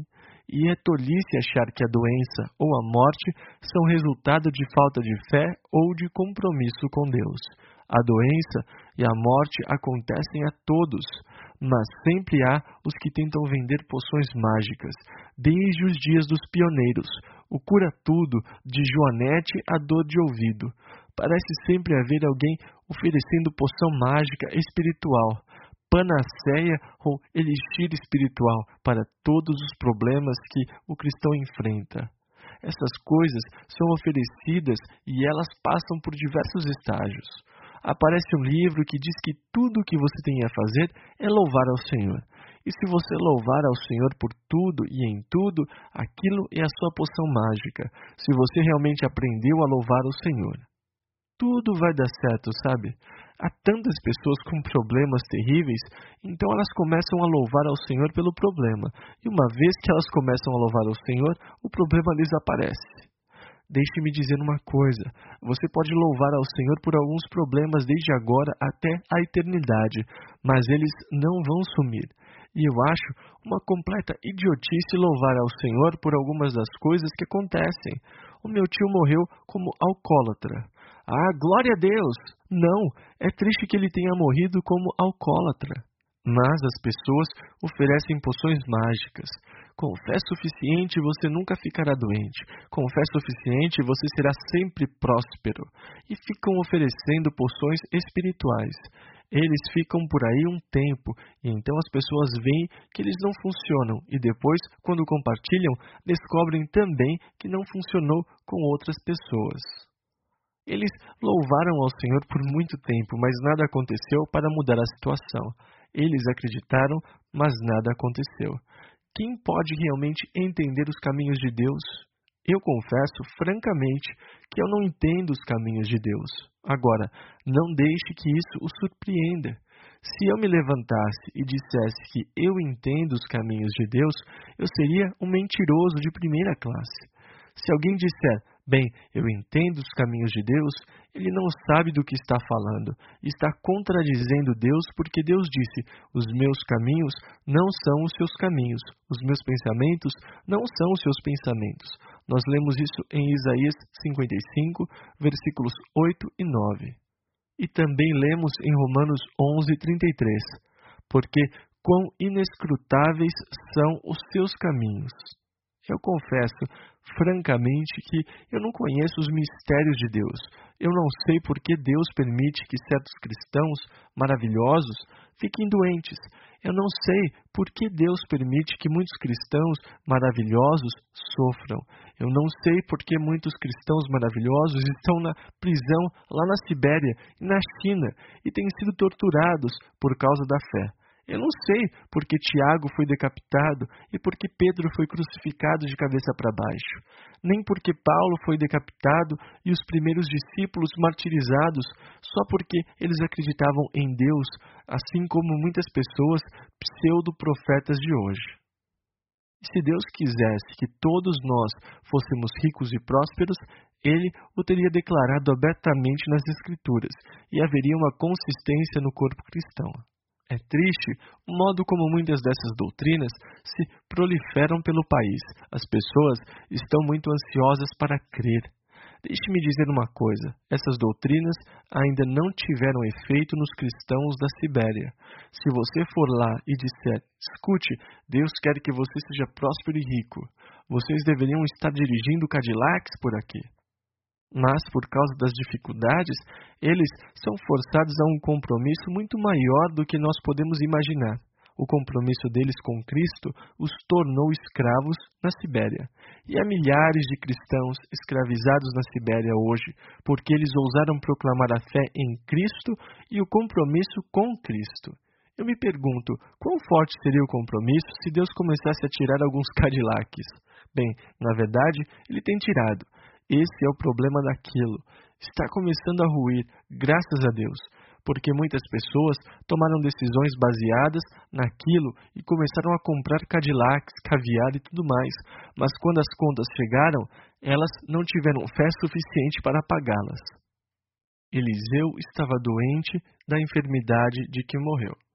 e é tolice achar que a doença ou a morte são resultado de falta de fé ou de compromisso com Deus. A doença e a morte acontecem a todos, mas sempre há os que tentam vender poções mágicas, desde os dias dos pioneiros, o cura-tudo de Joanete a dor de ouvido. Parece sempre haver alguém oferecendo poção mágica espiritual, panaceia ou elixir espiritual para todos os problemas que o cristão enfrenta. Essas coisas são oferecidas e elas passam por diversos estágios. Aparece um livro que diz que tudo o que você tem a fazer é louvar ao Senhor. E se você louvar ao Senhor por tudo e em tudo, aquilo é a sua poção mágica, se você realmente aprendeu a louvar o Senhor. Tudo vai dar certo, sabe? Há tantas pessoas com problemas terríveis, então elas começam a louvar ao Senhor pelo problema. E uma vez que elas começam a louvar ao Senhor, o problema desaparece. Deixe-me dizer uma coisa, você pode louvar ao Senhor por alguns problemas desde agora até a eternidade, mas eles não vão sumir. E eu acho uma completa idiotice louvar ao Senhor por algumas das coisas que acontecem. O meu tio morreu como alcoólatra. Ah, glória a Deus! Não, é triste que ele tenha morrido como alcoólatra. Mas as pessoas oferecem poções mágicas. Com fé suficiente você nunca ficará doente. Com fé suficiente você será sempre próspero. E ficam oferecendo poções espirituais. Eles ficam por aí um tempo, e então as pessoas veem que eles não funcionam, e depois, quando compartilham, descobrem também que não funcionou com outras pessoas. Eles louvaram ao Senhor por muito tempo, mas nada aconteceu para mudar a situação. Eles acreditaram, mas nada aconteceu. Quem pode realmente entender os caminhos de Deus? Eu confesso, francamente, que eu não entendo os caminhos de Deus. Agora, não deixe que isso o surpreenda. Se eu me levantasse e dissesse que eu entendo os caminhos de Deus, eu seria um mentiroso de primeira classe. Se alguém disser, bem, eu entendo os caminhos de Deus, ele não sabe do que está falando. Está contradizendo Deus porque Deus disse, os meus caminhos não são os seus caminhos, os meus pensamentos não são os seus pensamentos. Nós lemos isso em Isaías cinquenta e cinco, versículos oito e nove. E também lemos em Romanos onze, trinta e três, porque quão inescrutáveis são os seus caminhos. Eu confesso, francamente, que eu não conheço os mistérios de Deus. Eu não sei por que Deus permite que certos cristãos maravilhosos fiquem doentes. Eu não sei por que Deus permite que muitos cristãos maravilhosos sofram. Eu não sei por que muitos cristãos maravilhosos estão na prisão lá na Sibéria e na China e têm sido torturados por causa da fé. Eu não sei por que Tiago foi decapitado e por que Pedro foi crucificado de cabeça para baixo, nem por que Paulo foi decapitado e os primeiros discípulos martirizados só porque eles acreditavam em Deus, assim como muitas pessoas pseudo-profetas de hoje. E se Deus quisesse que todos nós fôssemos ricos e prósperos, Ele o teria declarado abertamente nas Escrituras, e haveria uma consistência no corpo cristão. É triste o modo como muitas dessas doutrinas se proliferam pelo país. As pessoas estão muito ansiosas para crer. Deixe-me dizer uma coisa, essas doutrinas ainda não tiveram efeito nos cristãos da Sibéria. Se você for lá e disser, escute, Deus quer que você seja próspero e rico, vocês deveriam estar dirigindo Cadillacs por aqui. Mas, por causa das dificuldades, eles são forçados a um compromisso muito maior do que nós podemos imaginar. O compromisso deles com Cristo os tornou escravos na Sibéria. E há milhares de cristãos escravizados na Sibéria hoje, porque eles ousaram proclamar a fé em Cristo e o compromisso com Cristo. Eu me pergunto, quão forte seria o compromisso se Deus começasse a tirar alguns Cadillacs? Bem, na verdade, Ele tem tirado. Esse é o problema daquilo. Está começando a ruir, graças a Deus, porque muitas pessoas tomaram decisões baseadas naquilo e começaram a comprar Cadillacs, caviar e tudo mais, mas quando as contas chegaram, elas não tiveram fé suficiente para pagá-las. Eliseu estava doente da enfermidade de que morreu.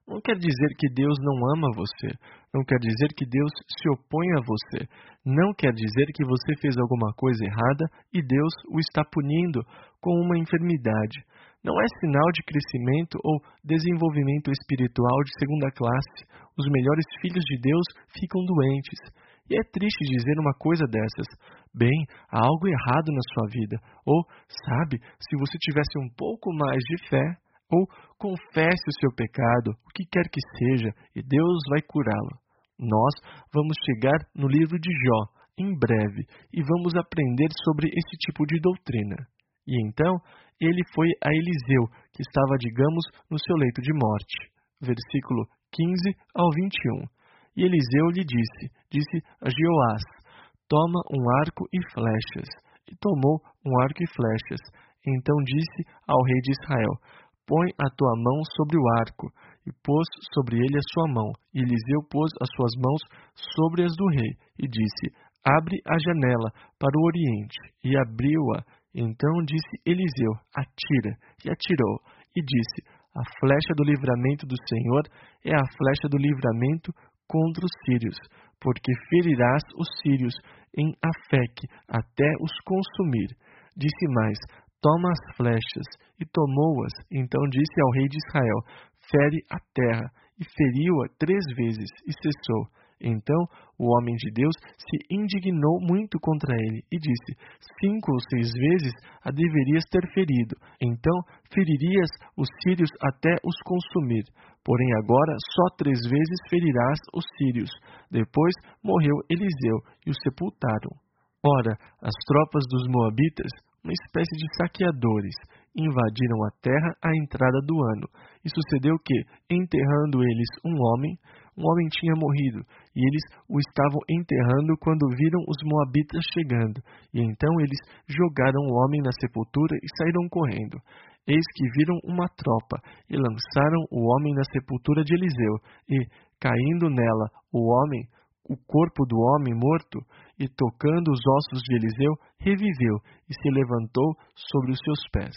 Não quer dizer que Deus não ama você. Não quer dizer que Deus se opõe a você. Não quer dizer que você fez alguma coisa errada e Deus o está punindo com uma enfermidade. Não é sinal de crescimento ou desenvolvimento espiritual de segunda classe. Os melhores filhos de Deus ficam doentes. E é triste dizer uma coisa dessas. Bem, há algo errado na sua vida. Ou, sabe, se você tivesse um pouco mais de fé, ou confesse o seu pecado, o que quer que seja, e Deus vai curá-lo. Nós vamos chegar no livro de Jó, em breve, e vamos aprender sobre esse tipo de doutrina. E então, ele foi a Eliseu, que estava, digamos, no seu leito de morte. Versículo quinze ao vinte e um. E Eliseu lhe disse, disse a Jeoás, toma um arco e flechas. E tomou um arco e flechas. Então disse ao rei de Israel, põe a tua mão sobre o arco, e pôs sobre ele a sua mão. E Eliseu pôs as suas mãos sobre as do rei, e disse, abre a janela para o oriente. E abriu-a. Então disse Eliseu, atira. E atirou. E disse, a flecha do livramento do Senhor é a flecha do livramento contra os sírios, porque ferirás os sírios em Afeque, até os consumir. Disse mais, toma as flechas, e tomou-as. Então disse ao rei de Israel, fere a terra, e feriu-a três vezes, e cessou. Então o homem de Deus se indignou muito contra ele, e disse, cinco ou seis vezes a deverias ter ferido, então feririas os sírios até os consumir. Porém agora só três vezes ferirás os sírios. Depois morreu Eliseu, e o sepultaram. Ora, as tropas dos moabitas, uma espécie de saqueadores, invadiram a terra à entrada do ano. E sucedeu que, enterrando eles um homem, um homem tinha morrido, e eles o estavam enterrando quando viram os moabitas chegando. E então eles jogaram o homem na sepultura e saíram correndo. Eis que viram uma tropa, e lançaram o homem na sepultura de Eliseu, e, caindo nela o homem, o corpo do homem morto, e tocando os ossos de Eliseu, reviveu e se levantou sobre os seus pés.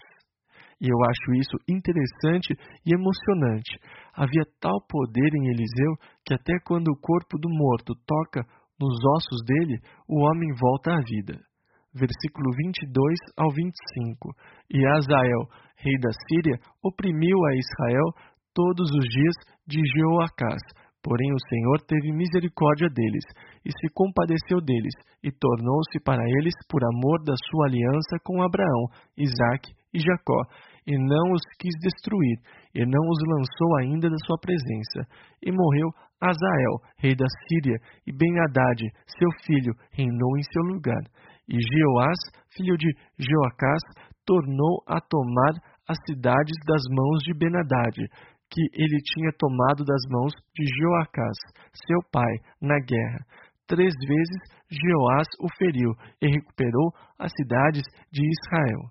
E eu acho isso interessante e emocionante. Havia tal poder em Eliseu que até quando o corpo do morto toca nos ossos dele, o homem volta à vida. Versículo vinte e dois ao vinte e cinco. E Azael, rei da Síria, oprimiu a Israel todos os dias de Jeoacás. Porém o Senhor teve misericórdia deles, e se compadeceu deles, e tornou-se para eles por amor da sua aliança com Abraão, Isaque e Jacó, e não os quis destruir, e não os lançou ainda da sua presença. E morreu Azael, rei da Síria, e Ben-Hadad, seu filho, reinou em seu lugar. E Jeoás, filho de Jeoacás, tornou a tomar as cidades das mãos de Ben-Hadad, que ele tinha tomado das mãos de Jeoacás, seu pai, na guerra. Três vezes Jeoás o feriu e recuperou as cidades de Israel.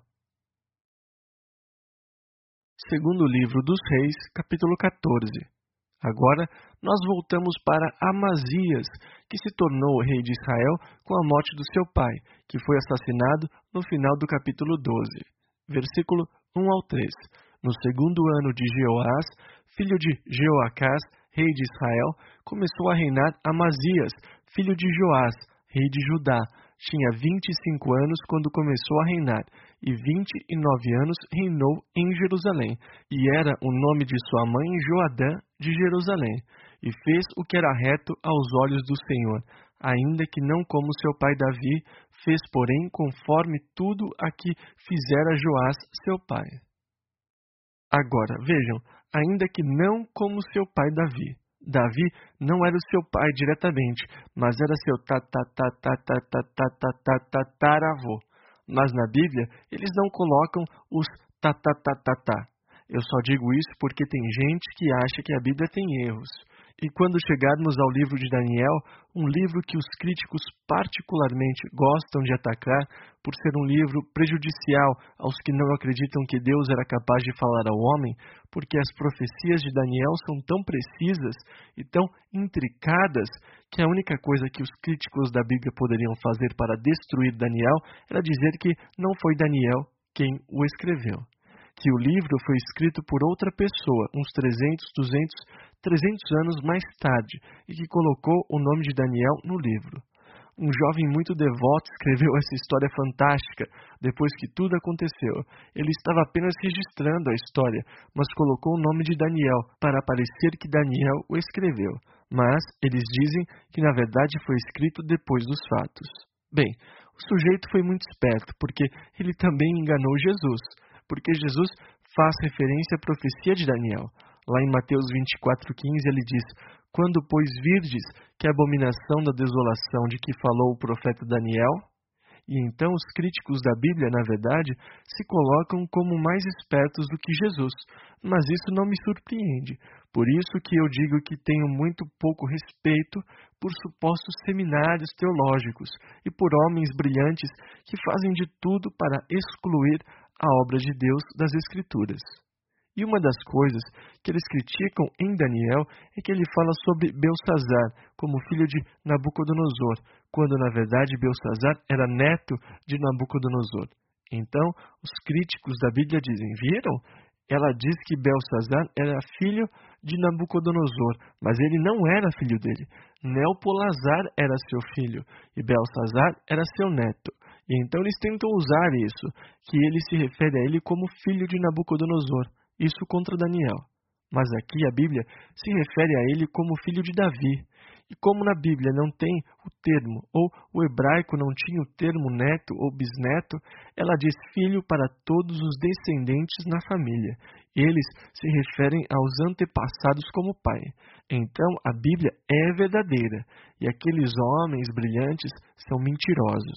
Segundo livro dos Reis, capítulo quatorze. Agora nós voltamos para Amazias, que se tornou rei de Israel com a morte do seu pai, que foi assassinado no final do capítulo doze. Versículo um ao três. No segundo ano de Jeoás, filho de Jeoacás, rei de Israel, começou a reinar Amazias, filho de Joás, rei de Judá. Tinha vinte e cinco anos quando começou a reinar, e vinte e nove anos reinou em Jerusalém. E era o nome de sua mãe Joadã de Jerusalém. E fez o que era reto aos olhos do Senhor, ainda que não como seu pai Davi, fez, porém, conforme tudo a que fizera Joás, seu pai. Agora, vejam, ainda que não como seu pai Davi. Davi não era o seu pai diretamente, mas era seu tataravô. Mas na Bíblia, eles não colocam os tatatatá. Eu só digo isso porque tem gente que acha que a Bíblia tem erros. E quando chegarmos ao livro de Daniel, um livro que os críticos particularmente gostam de atacar por ser um livro prejudicial aos que não acreditam que Deus era capaz de falar ao homem, porque as profecias de Daniel são tão precisas e tão intricadas que a única coisa que os críticos da Bíblia poderiam fazer para destruir Daniel era dizer que não foi Daniel quem o escreveu. que o livro foi escrito por outra pessoa, uns trezentos, duzentos, trezentos anos mais tarde, e que colocou o nome de Daniel no livro. Um jovem muito devoto escreveu essa história fantástica depois que tudo aconteceu. Ele estava apenas registrando a história, mas colocou o nome de Daniel para parecer que Daniel o escreveu. Mas eles dizem que na verdade foi escrito depois dos fatos. Bem, o sujeito foi muito esperto, porque ele também enganou Jesus, porque Jesus faz referência à profecia de Daniel. Lá em Mateus vinte e quatro, quinze, ele diz: quando, pois, virdes que a abominação da desolação de que falou o profeta Daniel? E então os críticos da Bíblia, na verdade, se colocam como mais espertos do que Jesus. Mas isso não me surpreende. Por isso que eu digo que tenho muito pouco respeito por supostos seminários teológicos e por homens brilhantes que fazem de tudo para excluir a obra de Deus das Escrituras. E uma das coisas que eles criticam em Daniel é que ele fala sobre Belsazar como filho de Nabucodonosor, quando na verdade Belsazar era neto de Nabucodonosor. Então, os críticos da Bíblia dizem: viram? Ela diz que Belsazar era filho de Nabucodonosor, mas ele não era filho dele. Nelpolazar era seu filho e Belsazar era seu neto. E então eles tentam usar isso, que ele se refere a ele como filho de Nabucodonosor. Isso contra Daniel. Mas aqui a Bíblia se refere a ele como filho de Davi. E como na Bíblia não tem o termo, ou o hebraico não tinha o termo neto ou bisneto, ela diz filho para todos os descendentes na família. Eles se referem aos antepassados como pai. Então a Bíblia é verdadeira, e aqueles homens brilhantes são mentirosos.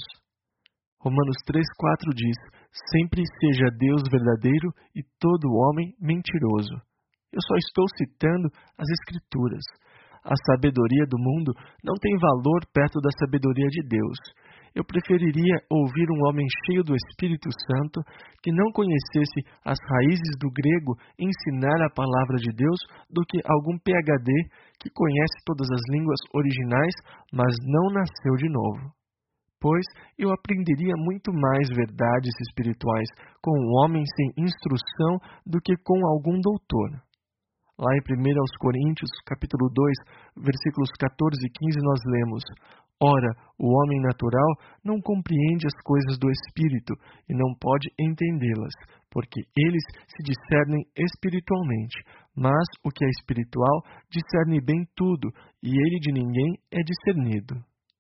Romanos três, quatro diz: sempre seja Deus verdadeiro e todo homem mentiroso. Eu só estou citando as Escrituras. A sabedoria do mundo não tem valor perto da sabedoria de Deus. Eu preferiria ouvir um homem cheio do Espírito Santo que não conhecesse as raízes do grego ensinar a palavra de Deus do que algum P H D que conhece todas as línguas originais, mas não nasceu de novo. Pois eu aprenderia muito mais verdades espirituais com um homem sem instrução do que com algum doutor. Lá em primeira Coríntios, capítulo dois, versículos catorze e quinze, nós lemos: ora, o homem natural não compreende as coisas do Espírito e não pode entendê-las, porque eles se discernem espiritualmente, mas o que é espiritual discerne bem tudo, e ele de ninguém é discernido.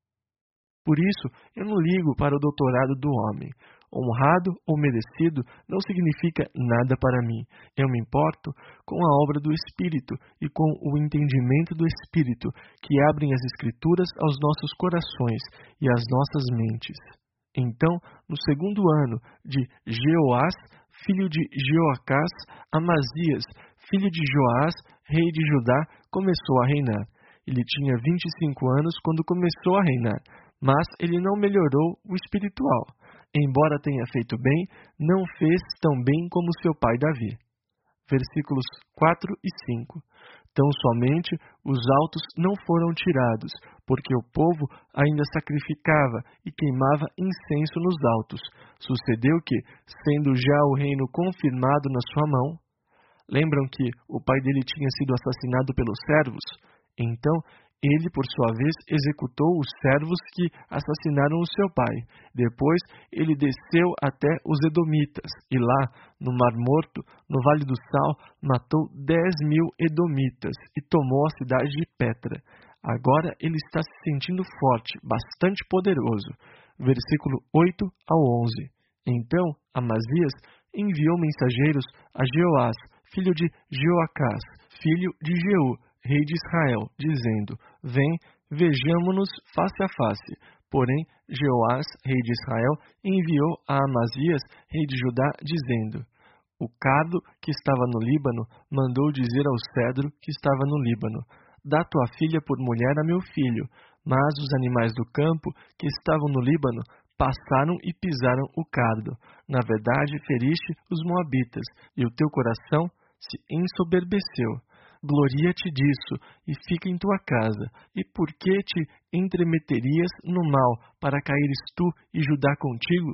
Por isso, eu não ligo para o doutorado do homem. Honrado ou merecido não significa nada para mim. Eu me importo com a obra do Espírito e com o entendimento do Espírito, que abrem as Escrituras aos nossos corações e às nossas mentes. Então, no segundo ano de Jeoás, filho de Jeoacás, Amazias, filho de Joás, rei de Judá, começou a reinar. Ele tinha vinte e cinco anos quando começou a reinar. Mas ele não melhorou o espiritual. Embora tenha feito bem, não fez tão bem como seu pai Davi. Versículos quatro e cinco. Tão somente os altos não foram tirados, porque o povo ainda sacrificava e queimava incenso nos altos. Sucedeu que, sendo já o reino confirmado na sua mão, lembram que o pai dele tinha sido assassinado pelos servos? Então, ele, por sua vez, executou os servos que assassinaram o seu pai. Depois, ele desceu até os Edomitas, e lá, no Mar Morto, no Vale do Sal, matou dez mil Edomitas e tomou a cidade de Petra. Agora ele está se sentindo forte, bastante poderoso. Versículo oito ao onze. Então, Amazias enviou mensageiros a Jeoás, filho de Jeoacás, filho de Jeú, rei de Israel, dizendo: vem, vejamo-nos face a face. Porém, Jeoás, rei de Israel, enviou a Amazias, rei de Judá, dizendo: o cardo que estava no Líbano mandou dizer ao cedro que estava no Líbano: dá tua filha por mulher a meu filho. Mas os animais do campo que estavam no Líbano passaram e pisaram o cardo. Na verdade, feriste os moabitas, e o teu coração se ensoberbeceu. Gloria-te disso, e fica em tua casa. E por que te entremeterias no mal, para caíres tu e Judá contigo?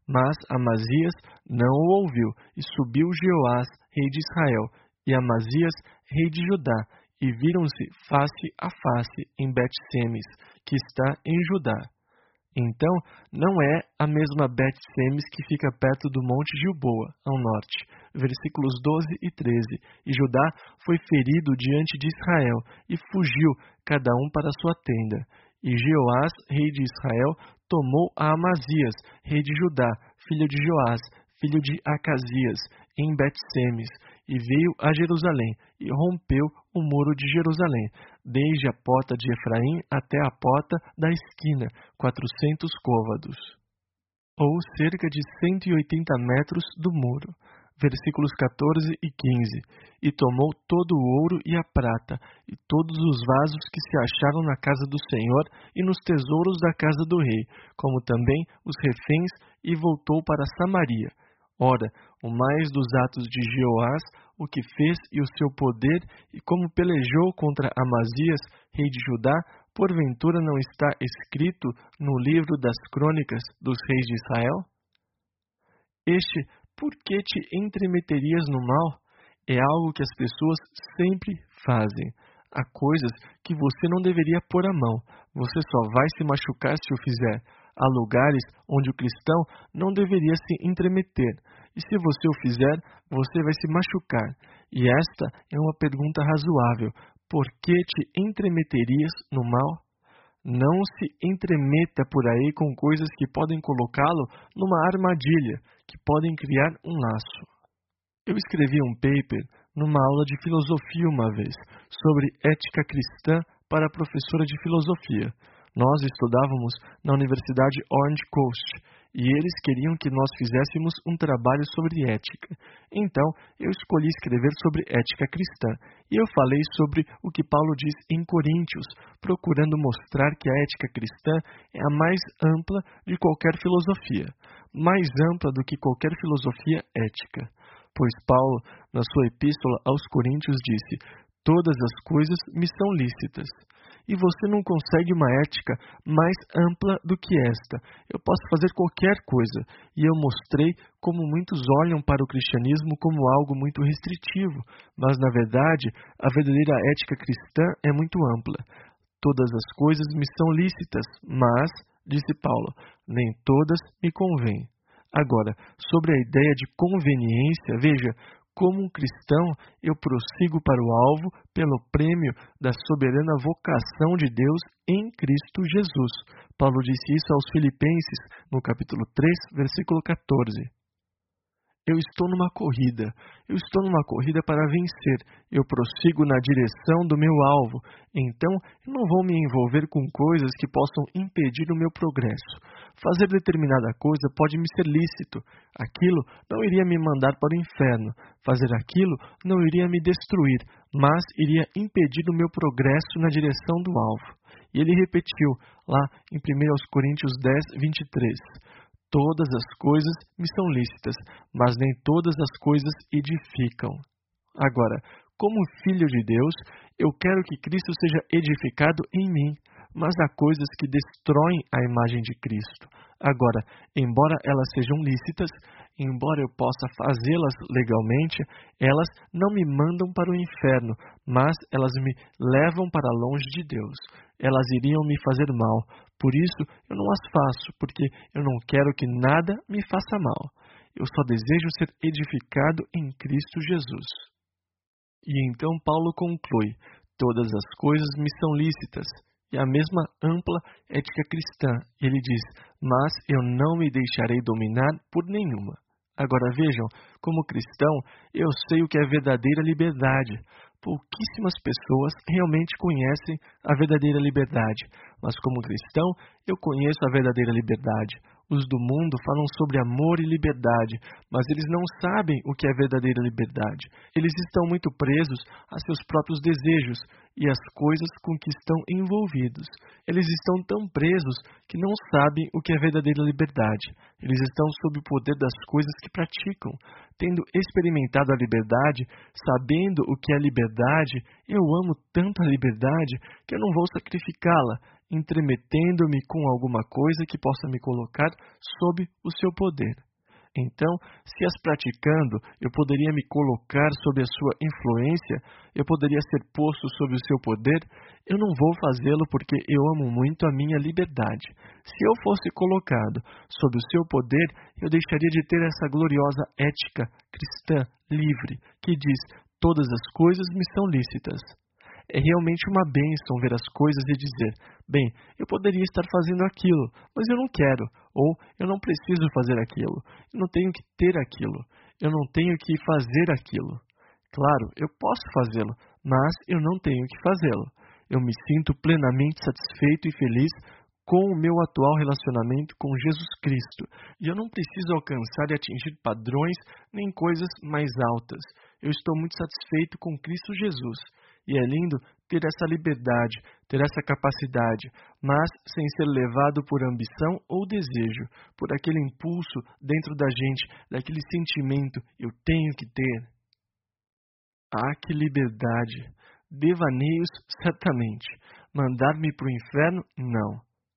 Mas Amazias não o ouviu, e subiu Jeoás, rei de Israel, e Amazias, rei de Judá, e viram-se face a face em Bet-Semes, que está em Judá. Então, não é a mesma Bet-Semes que fica perto do monte Gilboa, ao norte. Versículos doze e treze. E Judá foi ferido diante de Israel, e fugiu, cada um para sua tenda. E Jeoás, rei de Israel, tomou a Amazias, rei de Judá, filho de Joás, filho de Acasias, em Bet-Semes, e veio a Jerusalém, e rompeu o muro de Jerusalém, desde a porta de Efraim até a porta da esquina, quatrocentos côvados, ou cerca de cento e oitenta metros do muro. Versículos quatorze e quinze. E tomou todo o ouro e a prata, e todos os vasos que se acharam na casa do Senhor e nos tesouros da casa do rei, como também os reféns, e voltou para Samaria. Ora, o mais dos atos de Jeoás, o que fez e o seu poder, e como pelejou contra Amazias, rei de Judá, porventura não está escrito no livro das crônicas dos reis de Israel? Este "por que te entremeterias no mal?" é algo que as pessoas sempre fazem. Há coisas que você não deveria pôr a mão. Você só vai se machucar se o fizer. Há lugares onde o cristão não deveria se entremeter. E se você o fizer, você vai se machucar. E esta é uma pergunta razoável. Por que te entremeterias no mal? Não se entremeta por aí com coisas que podem colocá-lo numa armadilha, que podem criar um laço. Eu escrevi um paper numa aula de filosofia uma vez, sobre ética cristã para professora de filosofia. Nós estudávamos na Universidade Orange Coast, e eles queriam que nós fizéssemos um trabalho sobre ética. Então, eu escolhi escrever sobre ética cristã, e eu falei sobre o que Paulo diz em Coríntios, procurando mostrar que a ética cristã é a mais ampla de qualquer filosofia, mais ampla do que qualquer filosofia ética. Pois Paulo, na sua epístola aos Coríntios, disse: "Todas as coisas me são lícitas." E você não consegue uma ética mais ampla do que esta. Eu posso fazer qualquer coisa. E eu mostrei como muitos olham para o cristianismo como algo muito restritivo. Mas, na verdade, a verdadeira ética cristã é muito ampla. Todas as coisas me são lícitas, mas, disse Paulo, nem todas me convêm. Agora, sobre a ideia de conveniência, veja, como um cristão, eu prossigo para o alvo pelo prêmio da soberana vocação de Deus em Cristo Jesus. Paulo disse isso aos Filipenses, no capítulo três, versículo quatorze. Eu estou numa corrida, eu estou numa corrida para vencer, eu prossigo na direção do meu alvo, então eu não vou me envolver com coisas que possam impedir o meu progresso. Fazer determinada coisa pode me ser lícito, aquilo não iria me mandar para o inferno, fazer aquilo não iria me destruir, mas iria impedir o meu progresso na direção do alvo. E ele repetiu, lá em primeira Coríntios dez, vinte e três, todas as coisas me são lícitas, mas nem todas as coisas edificam. Agora, como filho de Deus, eu quero que Cristo seja edificado em mim, mas há coisas que destroem a imagem de Cristo. Agora, embora elas sejam lícitas, embora eu possa fazê-las legalmente, elas não me mandam para o inferno, mas elas me levam para longe de Deus. Elas iriam me fazer mal. Por isso, eu não as faço, porque eu não quero que nada me faça mal. Eu só desejo ser edificado em Cristo Jesus. E então Paulo conclui, todas as coisas me são lícitas, e a mesma ampla ética cristã. Ele diz, mas eu não me deixarei dominar por nenhuma. Agora vejam, como cristão, eu sei o que é verdadeira liberdade. Pouquíssimas pessoas realmente conhecem a verdadeira liberdade, mas como cristão, eu conheço a verdadeira liberdade. Os do mundo falam sobre amor e liberdade, mas eles não sabem o que é verdadeira liberdade. Eles estão muito presos a seus próprios desejos e às coisas com que estão envolvidos. Eles estão tão presos que não sabem o que é verdadeira liberdade. Eles estão sob o poder das coisas que praticam. Tendo experimentado a liberdade, sabendo o que é liberdade, eu amo tanto a liberdade que eu não vou sacrificá-la. entremetendo-me com alguma coisa que possa me colocar sob o seu poder. Então, se as praticando, eu poderia me colocar sob a sua influência, eu poderia ser posto sob o seu poder, eu não vou fazê-lo porque eu amo muito a minha liberdade. Se eu fosse colocado sob o seu poder, eu deixaria de ter essa gloriosa ética cristã livre, que diz: todas as coisas me são lícitas. É realmente uma bênção ver as coisas e dizer: bem, eu poderia estar fazendo aquilo, mas eu não quero, ou eu não preciso fazer aquilo, eu não tenho que ter aquilo, eu não tenho que fazer aquilo. Claro, eu posso fazê-lo, mas eu não tenho que fazê-lo. Eu me sinto plenamente satisfeito e feliz com o meu atual relacionamento com Jesus Cristo, e eu não preciso alcançar e atingir padrões nem coisas mais altas. Eu estou muito satisfeito com Cristo Jesus. E é lindo ter essa liberdade, ter essa capacidade, mas sem ser levado por ambição ou desejo, por aquele impulso dentro da gente, daquele sentimento: eu tenho que ter. Ah, que liberdade! Devaneios, certamente. Mandar-me para o inferno, não.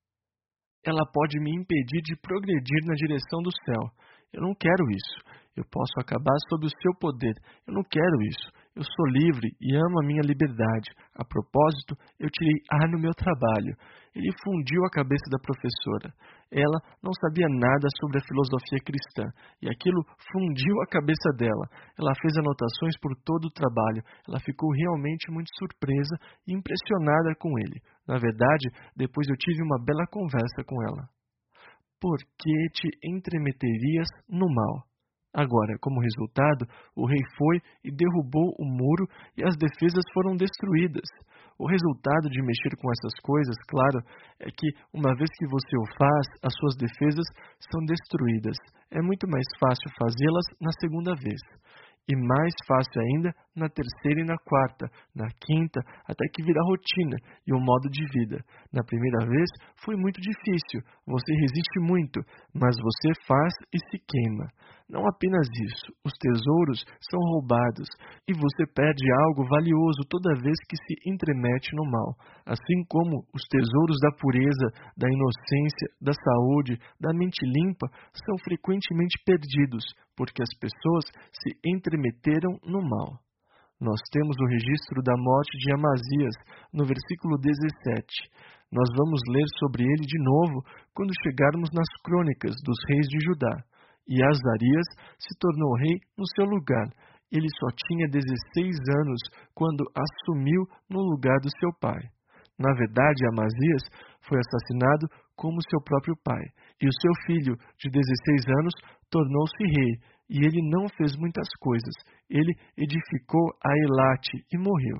Ela pode me impedir de progredir na direção do céu. Eu não quero isso. Eu posso acabar sob o seu poder. Eu não quero isso. Eu sou livre e amo a minha liberdade. A propósito, eu tirei A no meu trabalho. Ele fundiu a cabeça da professora. Ela não sabia nada sobre a filosofia cristã, e aquilo fundiu a cabeça dela. Ela fez anotações por todo o trabalho. Ela ficou realmente muito surpresa e impressionada com ele. Na verdade, depois eu tive uma bela conversa com ela. Por que te entremeterias no mal? Agora, como resultado, o rei foi e derrubou o muro e as defesas foram destruídas. O resultado de mexer com essas coisas, claro, é que uma vez que você o faz, as suas defesas são destruídas. É muito mais fácil fazê-las na segunda vez. E mais fácil ainda na terceira e na quarta, na quinta, até que vira rotina e um modo de vida. Na primeira vez foi muito difícil, você resiste muito, mas você faz e se queima. Não apenas isso, os tesouros são roubados e você perde algo valioso toda vez que se entremete no mal. Assim como os tesouros da pureza, da inocência, da saúde, da mente limpa são frequentemente perdidos, porque as pessoas se entremeteram no mal. Nós temos o registro da morte de Amazias, no versículo dezessete. Nós vamos ler sobre ele de novo quando chegarmos nas crônicas dos reis de Judá. E Azarias se tornou rei no seu lugar. Ele só tinha dezesseis anos quando assumiu no lugar do seu pai. Na verdade, Amazias foi assassinado como seu próprio pai, e o seu filho, de dezesseis anos, tornou-se rei, e ele não fez muitas coisas. Ele edificou a Elate e morreu.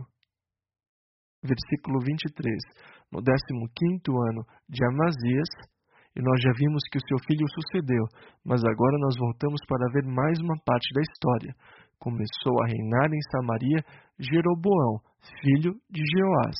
Versículo vinte e três. No décimo quinto ano de Amazias, e nós já vimos que o seu filho o sucedeu, mas agora nós voltamos para ver mais uma parte da história. Começou a reinar em Samaria Jeroboão, filho de Jeoás.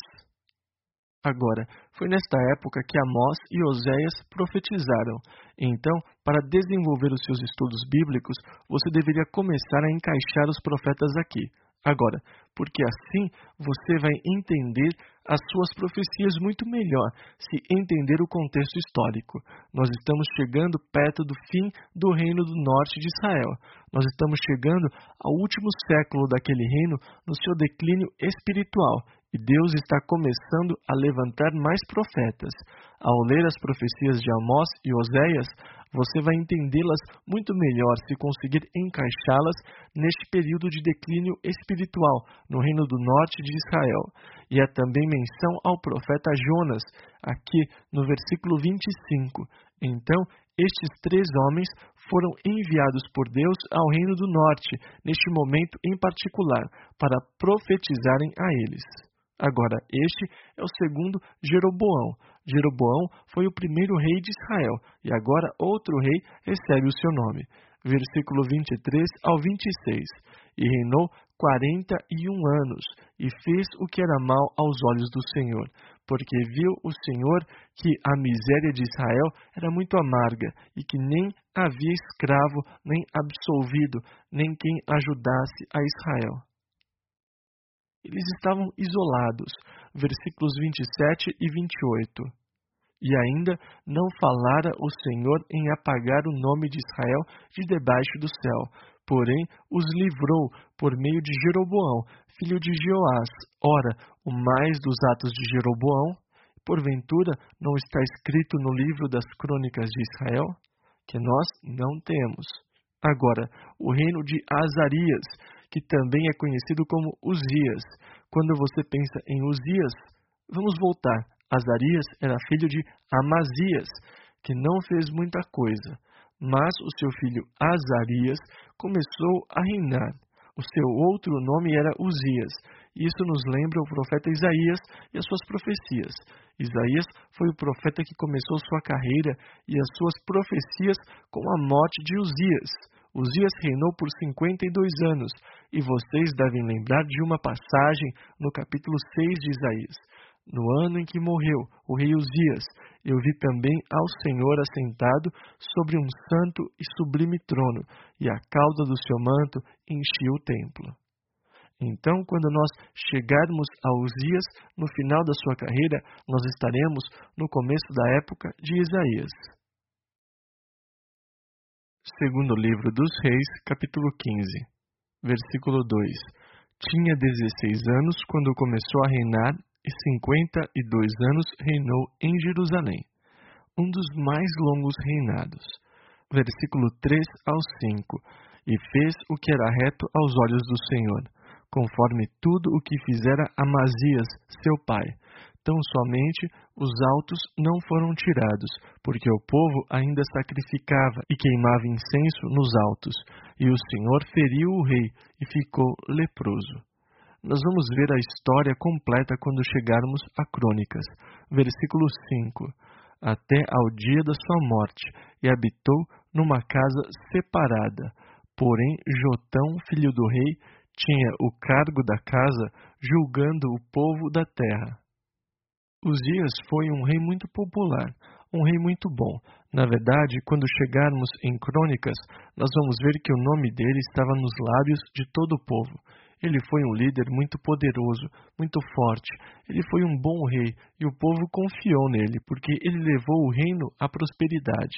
Agora, foi nesta época que Amós e Oséias profetizaram. Então, para desenvolver os seus estudos bíblicos, você deveria começar a encaixar os profetas aqui. Agora, porque assim você vai entender as suas profecias muito melhor, se entender o contexto histórico. Nós estamos chegando perto do fim do reino do norte de Israel. Nós estamos chegando ao último século daquele reino no seu declínio espiritual. E Deus está começando a levantar mais profetas. Ao ler as profecias de Amós e Oséias, você vai entendê-las muito melhor se conseguir encaixá-las neste período de declínio espiritual no reino do norte de Israel. E há também menção ao profeta Jonas, aqui no versículo vinte e cinco. Então, estes três homens foram enviados por Deus ao reino do norte, neste momento em particular, para profetizarem a eles. Agora, este é o segundo Jeroboão. Jeroboão foi o primeiro rei de Israel, e agora outro rei recebe o seu nome. Versículo vinte e três ao vinte e seis. E reinou quarenta e um anos, e fez o que era mal aos olhos do Senhor, porque viu o Senhor que a miséria de Israel era muito amarga, e que nem havia escravo, nem absolvido, nem quem ajudasse a Israel. Eles estavam isolados. Versículos vinte e sete e vinte e oito. E ainda não falara o Senhor em apagar o nome de Israel de debaixo do céu, porém os livrou por meio de Jeroboão, filho de Joás. Ora, o mais dos atos de Jeroboão, porventura não está escrito no livro das crônicas de Israel? Que nós não temos. Agora, o reino de Azarias, que também é conhecido como Uzias. Quando você pensa em Uzias, vamos voltar. Azarias era filho de Amazias, que não fez muita coisa, mas o seu filho Azarias começou a reinar. O seu outro nome era Uzias. Isso nos lembra o profeta Isaías e as suas profecias. Isaías foi o profeta que começou sua carreira e as suas profecias com a morte de Uzias. Uzias reinou por cinquenta e dois anos, e vocês devem lembrar de uma passagem no capítulo seis de Isaías. No ano em que morreu o rei Uzias, eu vi também ao Senhor assentado sobre um santo e sublime trono, e a cauda do seu manto enchia o templo. Então, quando nós chegarmos a Uzias, no final da sua carreira, nós estaremos no começo da época de Isaías. Segundo livro dos Reis, capítulo quinze, versículo dois. Tinha dezesseis anos quando começou a reinar, e cinquenta e dois anos reinou em Jerusalém, um dos mais longos reinados. Versículo três ao cinco. E fez o que era reto aos olhos do Senhor, conforme tudo o que fizera Amazias, seu pai. Tão somente os altos não foram tirados, porque o povo ainda sacrificava e queimava incenso nos altos, e o Senhor feriu o rei e ficou leproso. Nós vamos ver a história completa quando chegarmos a Crônicas. Versículo cinco. Até ao dia da sua morte, e habitou numa casa separada. Porém, Jotão, filho do rei, tinha o cargo da casa, julgando o povo da terra. Uzias foi um rei muito popular, um rei muito bom. Na verdade, quando chegarmos em Crônicas, nós vamos ver que o nome dele estava nos lábios de todo o povo. Ele foi um líder muito poderoso, muito forte. Ele foi um bom rei, e o povo confiou nele, porque ele levou o reino à prosperidade.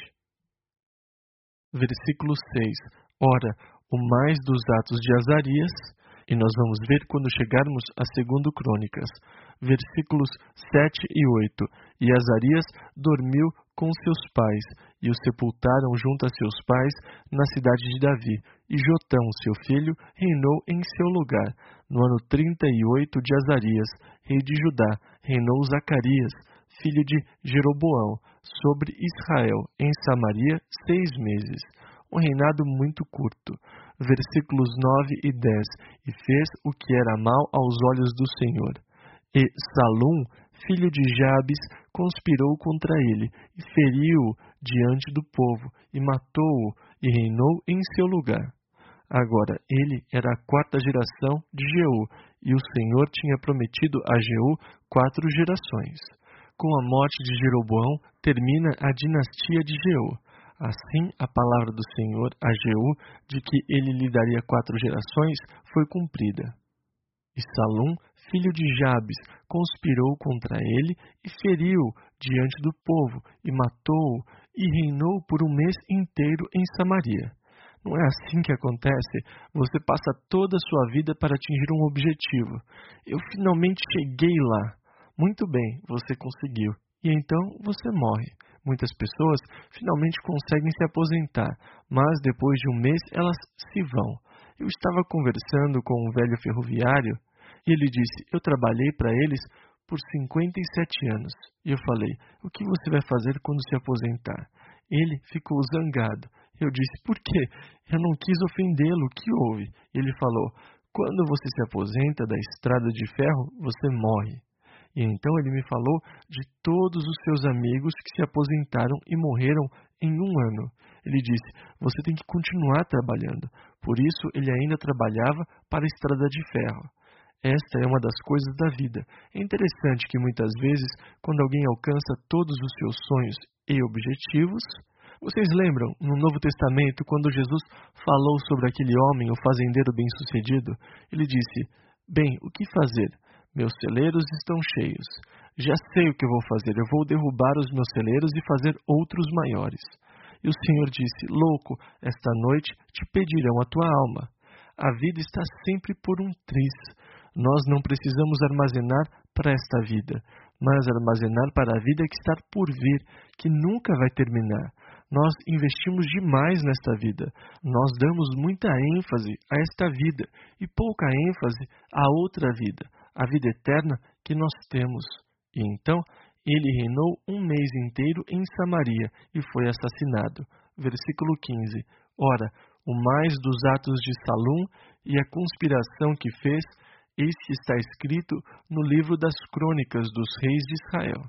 Versículo seis. Ora, o mais dos atos de Azarias, e nós vamos ver quando chegarmos a Segundo Crônicas, versículos sete e oito. E Azarias dormiu com seus pais, e o sepultaram junto a seus pais na cidade de Davi. E Jotão, seu filho, reinou em seu lugar. No ano trinta e oito de Azarias, rei de Judá, reinou Zacarias, filho de Jeroboão, sobre Israel, em Samaria, seis meses. Um reinado muito curto. Versículos nove e dez. E fez o que era mal aos olhos do Senhor. E Salum, filho de Jabes, conspirou contra ele, e feriu-o diante do povo, e matou-o, e reinou em seu lugar. Agora, ele era a quarta geração de Jeú, e o Senhor tinha prometido a Jeú quatro gerações. Com a morte de Jeroboão, termina a dinastia de Jeú. Assim, a palavra do Senhor a Jeú, de que ele lhe daria quatro gerações, foi cumprida. E Salum, filho de Jabes, conspirou contra ele e feriu-o diante do povo, e matou-o, e reinou por um mês inteiro em Samaria. Não é assim que acontece? Você passa toda a sua vida para atingir um objetivo. Eu finalmente cheguei lá. Muito bem, você conseguiu. E então você morre. Muitas pessoas finalmente conseguem se aposentar, mas depois de um mês elas se vão. Eu estava conversando com um velho ferroviário e ele disse, eu trabalhei para eles por cinquenta e sete anos. E eu falei, o que você vai fazer quando se aposentar? Ele ficou zangado. Eu disse, por quê? Eu não quis ofendê-lo, o que houve? Ele falou, quando você se aposenta da estrada de ferro, você morre. E então ele me falou de todos os seus amigos que se aposentaram e morreram em um ano. Ele disse, você tem que continuar trabalhando. Por isso, ele ainda trabalhava para a estrada de ferro. Esta é uma das coisas da vida. É interessante que muitas vezes, quando alguém alcança todos os seus sonhos e objetivos... Vocês lembram, no Novo Testamento, quando Jesus falou sobre aquele homem, o fazendeiro bem-sucedido? Ele disse, bem, o que fazer? Meus celeiros estão cheios. Já sei o que eu vou fazer, eu vou derrubar os meus celeiros e fazer outros maiores. E o Senhor disse: Louco, esta noite te pedirão a tua alma. A vida está sempre por um triz. Nós não precisamos armazenar para esta vida, mas armazenar para a vida que está por vir, que nunca vai terminar. Nós investimos demais nesta vida. Nós damos muita ênfase a esta vida e pouca ênfase à outra vida, a vida eterna que nós temos. E então ele reinou um mês inteiro em Samaria e foi assassinado. Versículo quinze. Ora, o mais dos atos de Salum e a conspiração que fez, eis que está escrito no livro das crônicas dos reis de Israel.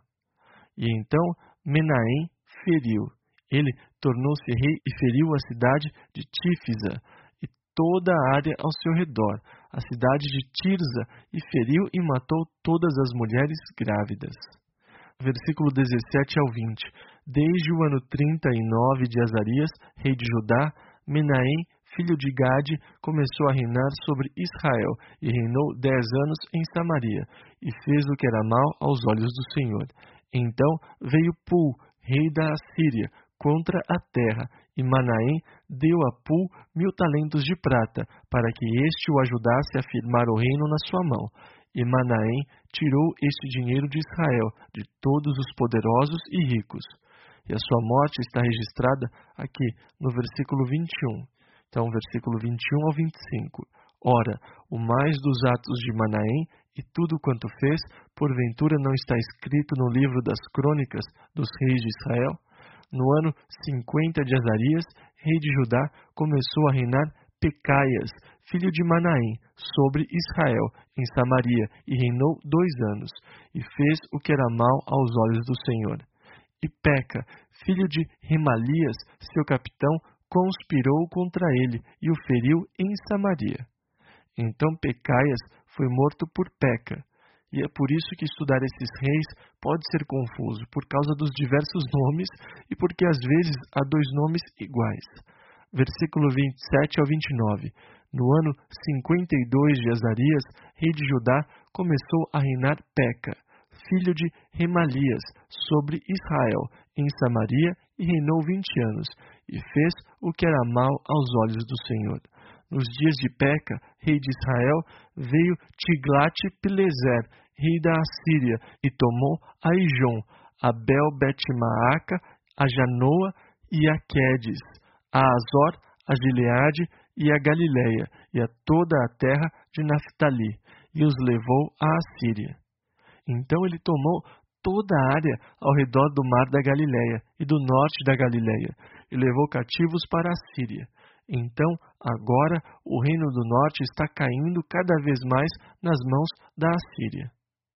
E então Menahem feriu. Ele tornou-se rei e feriu a cidade de Tífisa e toda a área ao seu redor, a cidade de Tirza, e feriu e matou todas as mulheres grávidas. Versículo dezessete ao vinte. Desde o ano trinta e nove de Azarias, rei de Judá, Menahem, filho de Gade, começou a reinar sobre Israel, e reinou dez anos em Samaria, e fez o que era mal aos olhos do Senhor. Então veio Pul, rei da Assíria, contra a terra, e Manaém deu a Pul mil talentos de prata, para que este o ajudasse a firmar o reino na sua mão. E Manaém tirou este dinheiro de Israel, de todos os poderosos e ricos. E a sua morte está registrada aqui no versículo vinte e um. Então, versículo vinte e um ao vinte e cinco. Ora, o mais dos atos de Manaém e tudo quanto fez, porventura não está escrito no livro das crônicas dos reis de Israel? No ano cinquenta de Azarias, rei de Judá, começou a reinar Pecaias, filho de Manaém, sobre Israel, em Samaria, e reinou dois anos, e fez o que era mal aos olhos do Senhor. E Peca, filho de Remalias, seu capitão, conspirou contra ele, e o feriu em Samaria. Então Pecaias foi morto por Peca. E é por isso que estudar esses reis pode ser confuso, por causa dos diversos nomes e porque às vezes há dois nomes iguais. Versículo vinte e sete ao vinte e nove. No ano cinquenta e dois de Azarias, rei de Judá, começou a reinar Peca, filho de Remalias, sobre Israel, em Samaria, e reinou vinte anos, e fez o que era mal aos olhos do Senhor. Nos dias de Peca, rei de Israel, veio Tiglat-Pileser, rei da Assíria, e tomou a Ijon, a Bel-Bet-Maaca, a Janoa e a Quedes, a Azor, a Gileade e a Galileia, e a toda a terra de Naftali, e os levou à Assíria. Então ele tomou toda a área ao redor do mar da Galileia e do norte da Galileia, e levou cativos para a Síria. Então, agora, o reino do norte está caindo cada vez mais nas mãos da Assíria.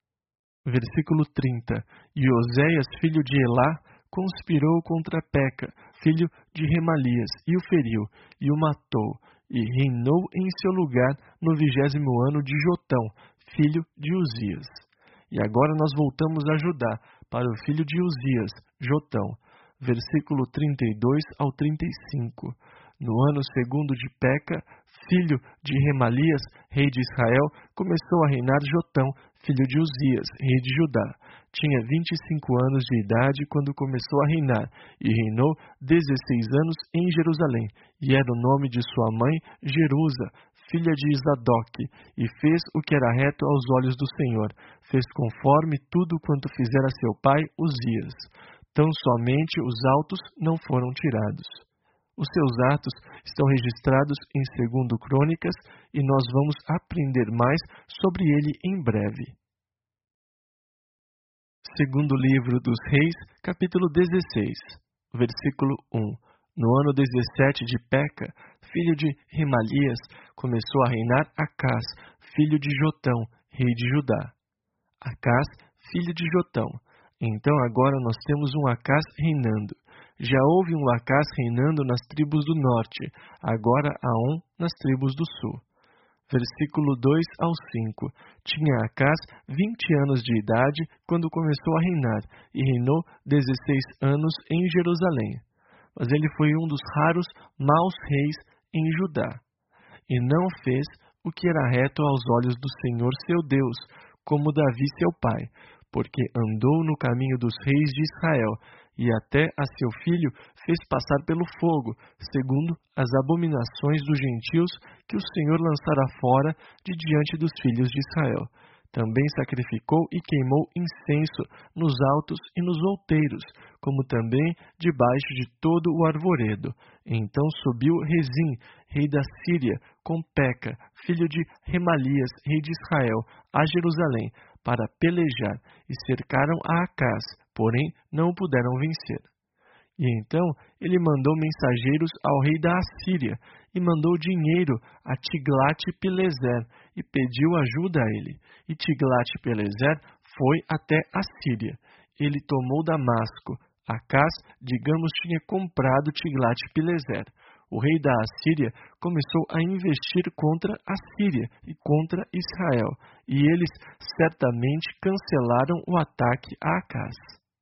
Versículo trinta. E Oséias, filho de Elá, conspirou contra Peca, filho de Remalias, e o feriu, e o matou, e reinou em seu lugar no vigésimo ano de Jotão, filho de Uzias. E agora nós voltamos a Judá, para o filho de Uzias, Jotão. Versículo trinta e dois ao trinta e cinco. No ano segundo de Peca, filho de Remalias, rei de Israel, começou a reinar Jotão, filho de Uzias, rei de Judá. Tinha vinte e cinco anos de idade quando começou a reinar, e reinou dezesseis anos em Jerusalém, e era o nome de sua mãe Jerusa, filha de Isadoque, e fez o que era reto aos olhos do Senhor, fez conforme tudo quanto fizera seu pai Uzias. Tão somente os altos não foram tirados. Os seus atos estão registrados em Segundo Crônicas e nós vamos aprender mais sobre ele em breve. Segundo livro dos Reis, capítulo dezesseis, versículo um. No ano dezessete de Peca, filho de Remalias, começou a reinar Acás, filho de Jotão, rei de Judá. Acás, filho de Jotão. Então agora nós temos um Acás reinando. Já houve um Acás reinando nas tribos do norte, agora há um nas tribos do sul. Versículo dois ao cinco. Tinha Acás vinte anos de idade quando começou a reinar, e reinou dezesseis anos em Jerusalém. Mas ele foi um dos raros maus reis em Judá, e não fez o que era reto aos olhos do Senhor seu Deus, como Davi seu pai, porque andou no caminho dos reis de Israel, e até a seu filho fez passar pelo fogo, segundo as abominações dos gentios que o Senhor lançara fora de diante dos filhos de Israel. Também sacrificou e queimou incenso nos altos e nos outeiros, como também debaixo de todo o arvoredo. Então subiu Rezim, rei da Síria, com Peca, filho de Remalias, rei de Israel, a Jerusalém, para pelejar, e cercaram a Acaz, porém não o puderam vencer. E então ele mandou mensageiros ao rei da Assíria, e mandou dinheiro a Tiglat-Pileser, e pediu ajuda a ele. E Tiglat-Pileser foi até a Síria. Ele tomou Damasco. Acaz, digamos, tinha comprado Tiglat-Pileser. O rei da Assíria começou a investir contra a Síria e contra Israel, e eles certamente cancelaram o ataque a Acaz.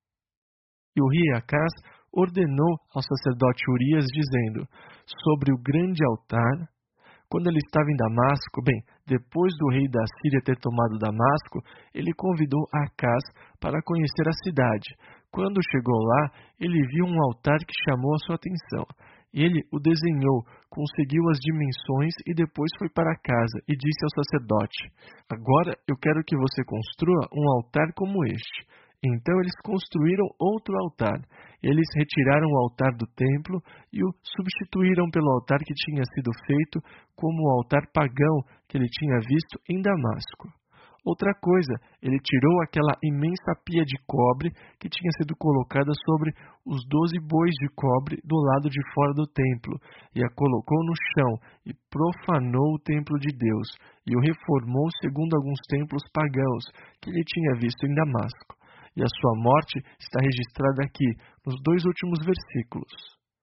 E o rei Acaz ordenou ao sacerdote Urias, dizendo, sobre o grande altar, quando ele estava em Damasco, bem, depois do rei da Síria ter tomado Damasco, ele convidou Acaz para conhecer a cidade. Quando chegou lá, ele viu um altar que chamou a sua atenção. Ele o desenhou, conseguiu as dimensões e depois foi para casa e disse ao sacerdote, agora eu quero que você construa um altar como este. Então eles construíram outro altar. Eles retiraram o altar do templo e o substituíram pelo altar que tinha sido feito como o altar pagão que ele tinha visto em Damasco. Outra coisa, ele tirou aquela imensa pia de cobre que tinha sido colocada sobre os doze bois de cobre do lado de fora do templo, e a colocou no chão, e profanou o templo de Deus, e o reformou segundo alguns templos pagãos que ele tinha visto em Damasco. E a sua morte está registrada aqui, nos dois últimos versículos.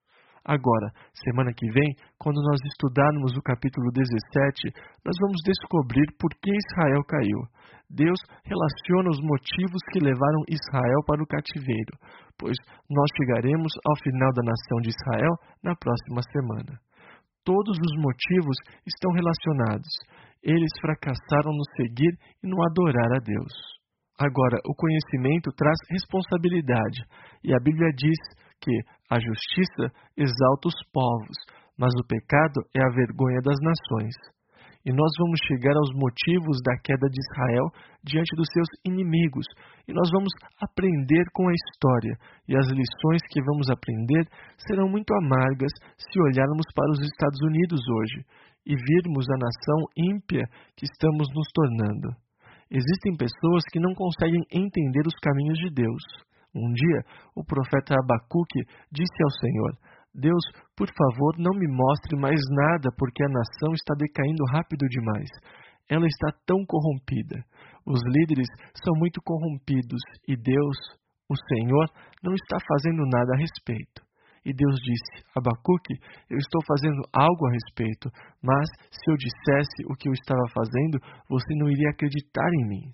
Agora, semana que vem, quando nós estudarmos o capítulo dezessete, nós vamos descobrir por que Israel caiu. Deus relaciona os motivos que levaram Israel para o cativeiro, pois nós chegaremos ao final da nação de Israel na próxima semana. Todos os motivos estão relacionados. Eles fracassaram no seguir e no adorar a Deus. Agora, o conhecimento traz responsabilidade, e a Bíblia diz que a justiça exalta os povos, mas o pecado é a vergonha das nações. E nós vamos chegar aos motivos da queda de Israel diante dos seus inimigos, e nós vamos aprender com a história, e as lições que vamos aprender serão muito amargas se olharmos para os Estados Unidos hoje, e virmos a nação ímpia que estamos nos tornando. Existem pessoas que não conseguem entender os caminhos de Deus. Um dia, o profeta Abacuque disse ao Senhor, Deus, por favor, não me mostre mais nada, porque a nação está decaindo rápido demais. Ela está tão corrompida. Os líderes são muito corrompidos e Deus, o Senhor, não está fazendo nada a respeito. E Deus disse, Abacuque, eu estou fazendo algo a respeito, mas se eu dissesse o que eu estava fazendo, você não iria acreditar em mim.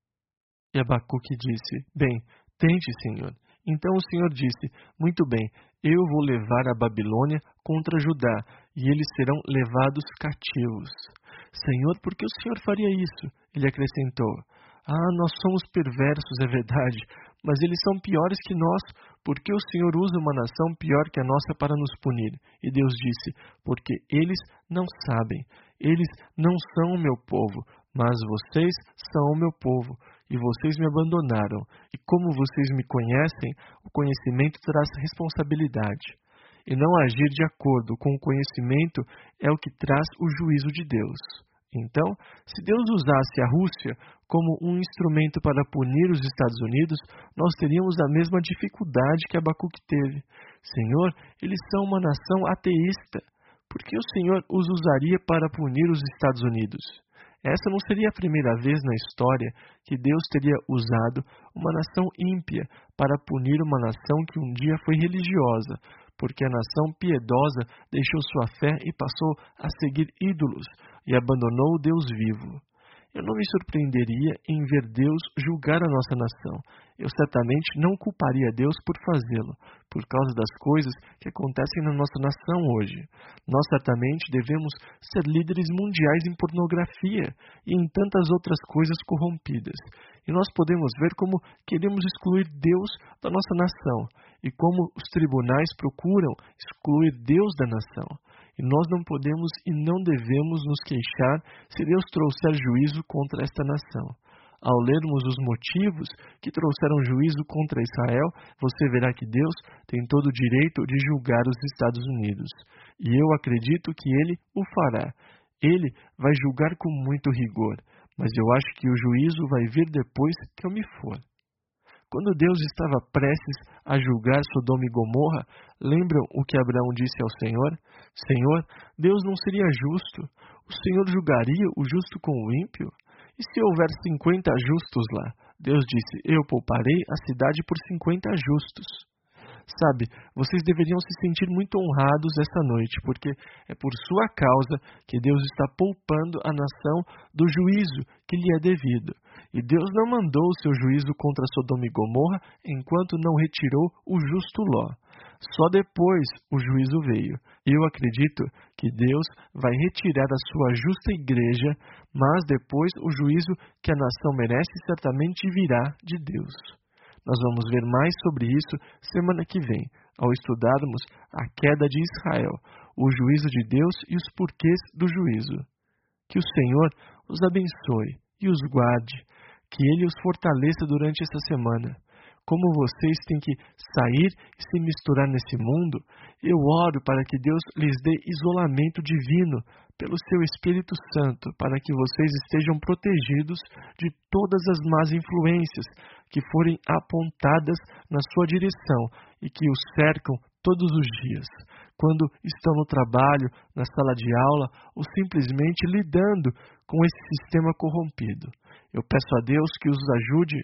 E Abacuque disse, bem, tente, Senhor. Então o Senhor disse, muito bem, eu vou levar a Babilônia contra Judá, e eles serão levados cativos. Senhor, por que o Senhor faria isso? Ele acrescentou, ah, nós somos perversos, é verdade, mas eles são piores que nós, porque o Senhor usa uma nação pior que a nossa para nos punir. E Deus disse, porque eles não sabem, eles não são o meu povo, mas vocês são o meu povo, e vocês me abandonaram. E como vocês me conhecem, o conhecimento traz responsabilidade. E não agir de acordo com o conhecimento é o que traz o juízo de Deus. Então, se Deus usasse a Rússia como um instrumento para punir os Estados Unidos, nós teríamos a mesma dificuldade que Abacuque teve. Senhor, eles são uma nação ateísta. Por que o Senhor os usaria para punir os Estados Unidos? Essa não seria a primeira vez na história que Deus teria usado uma nação ímpia para punir uma nação que um dia foi religiosa, porque a nação piedosa deixou sua fé e passou a seguir ídolos e abandonou o Deus vivo. Eu não me surpreenderia em ver Deus julgar a nossa nação. Eu certamente não culparia Deus por fazê-lo, por causa das coisas que acontecem na nossa nação hoje. Nós certamente devemos ser líderes mundiais em pornografia e em tantas outras coisas corrompidas. E nós podemos ver como queremos excluir Deus da nossa nação e como os tribunais procuram excluir Deus da nação. E nós não podemos e não devemos nos queixar se Deus trouxer juízo contra esta nação. Ao lermos os motivos que trouxeram juízo contra Israel, você verá que Deus tem todo o direito de julgar os Estados Unidos. E eu acredito que Ele o fará. Ele vai julgar com muito rigor, mas eu acho que o juízo vai vir depois que eu me for. Quando Deus estava prestes a julgar Sodoma e Gomorra, lembram o que Abraão disse ao Senhor? Senhor, Deus não seria justo. O Senhor julgaria o justo com o ímpio? E se houver cinquenta justos lá? Deus disse, eu pouparei a cidade por cinquenta justos. Sabe, vocês deveriam se sentir muito honrados essa noite, porque é por sua causa que Deus está poupando a nação do juízo que lhe é devido. E Deus não mandou o seu juízo contra Sodoma e Gomorra enquanto não retirou o justo Ló. Só depois o juízo veio. Eu acredito que Deus vai retirar a sua justa igreja, mas depois o juízo que a nação merece certamente virá de Deus. Nós vamos ver mais sobre isso semana que vem, ao estudarmos a queda de Israel, o juízo de Deus e os porquês do juízo. Que o Senhor os abençoe e os guarde, que Ele os fortaleça durante esta semana. Como vocês têm que sair e se misturar nesse mundo, eu oro para que Deus lhes dê isolamento divino pelo seu Espírito Santo, para que vocês estejam protegidos de todas as más influências que forem apontadas na sua direção e que os cercam todos os dias, quando estão no trabalho, na sala de aula ou simplesmente lidando com esse sistema corrompido. Eu peço a Deus que os ajude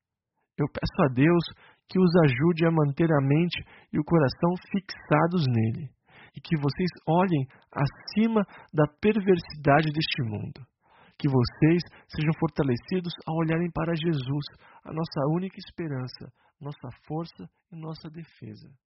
Eu peço a Deus que os ajude a manter a mente e o coração fixados nele, e que vocês olhem acima da perversidade deste mundo. Que vocês sejam fortalecidos ao olharem para Jesus, a nossa única esperança, nossa força e nossa defesa.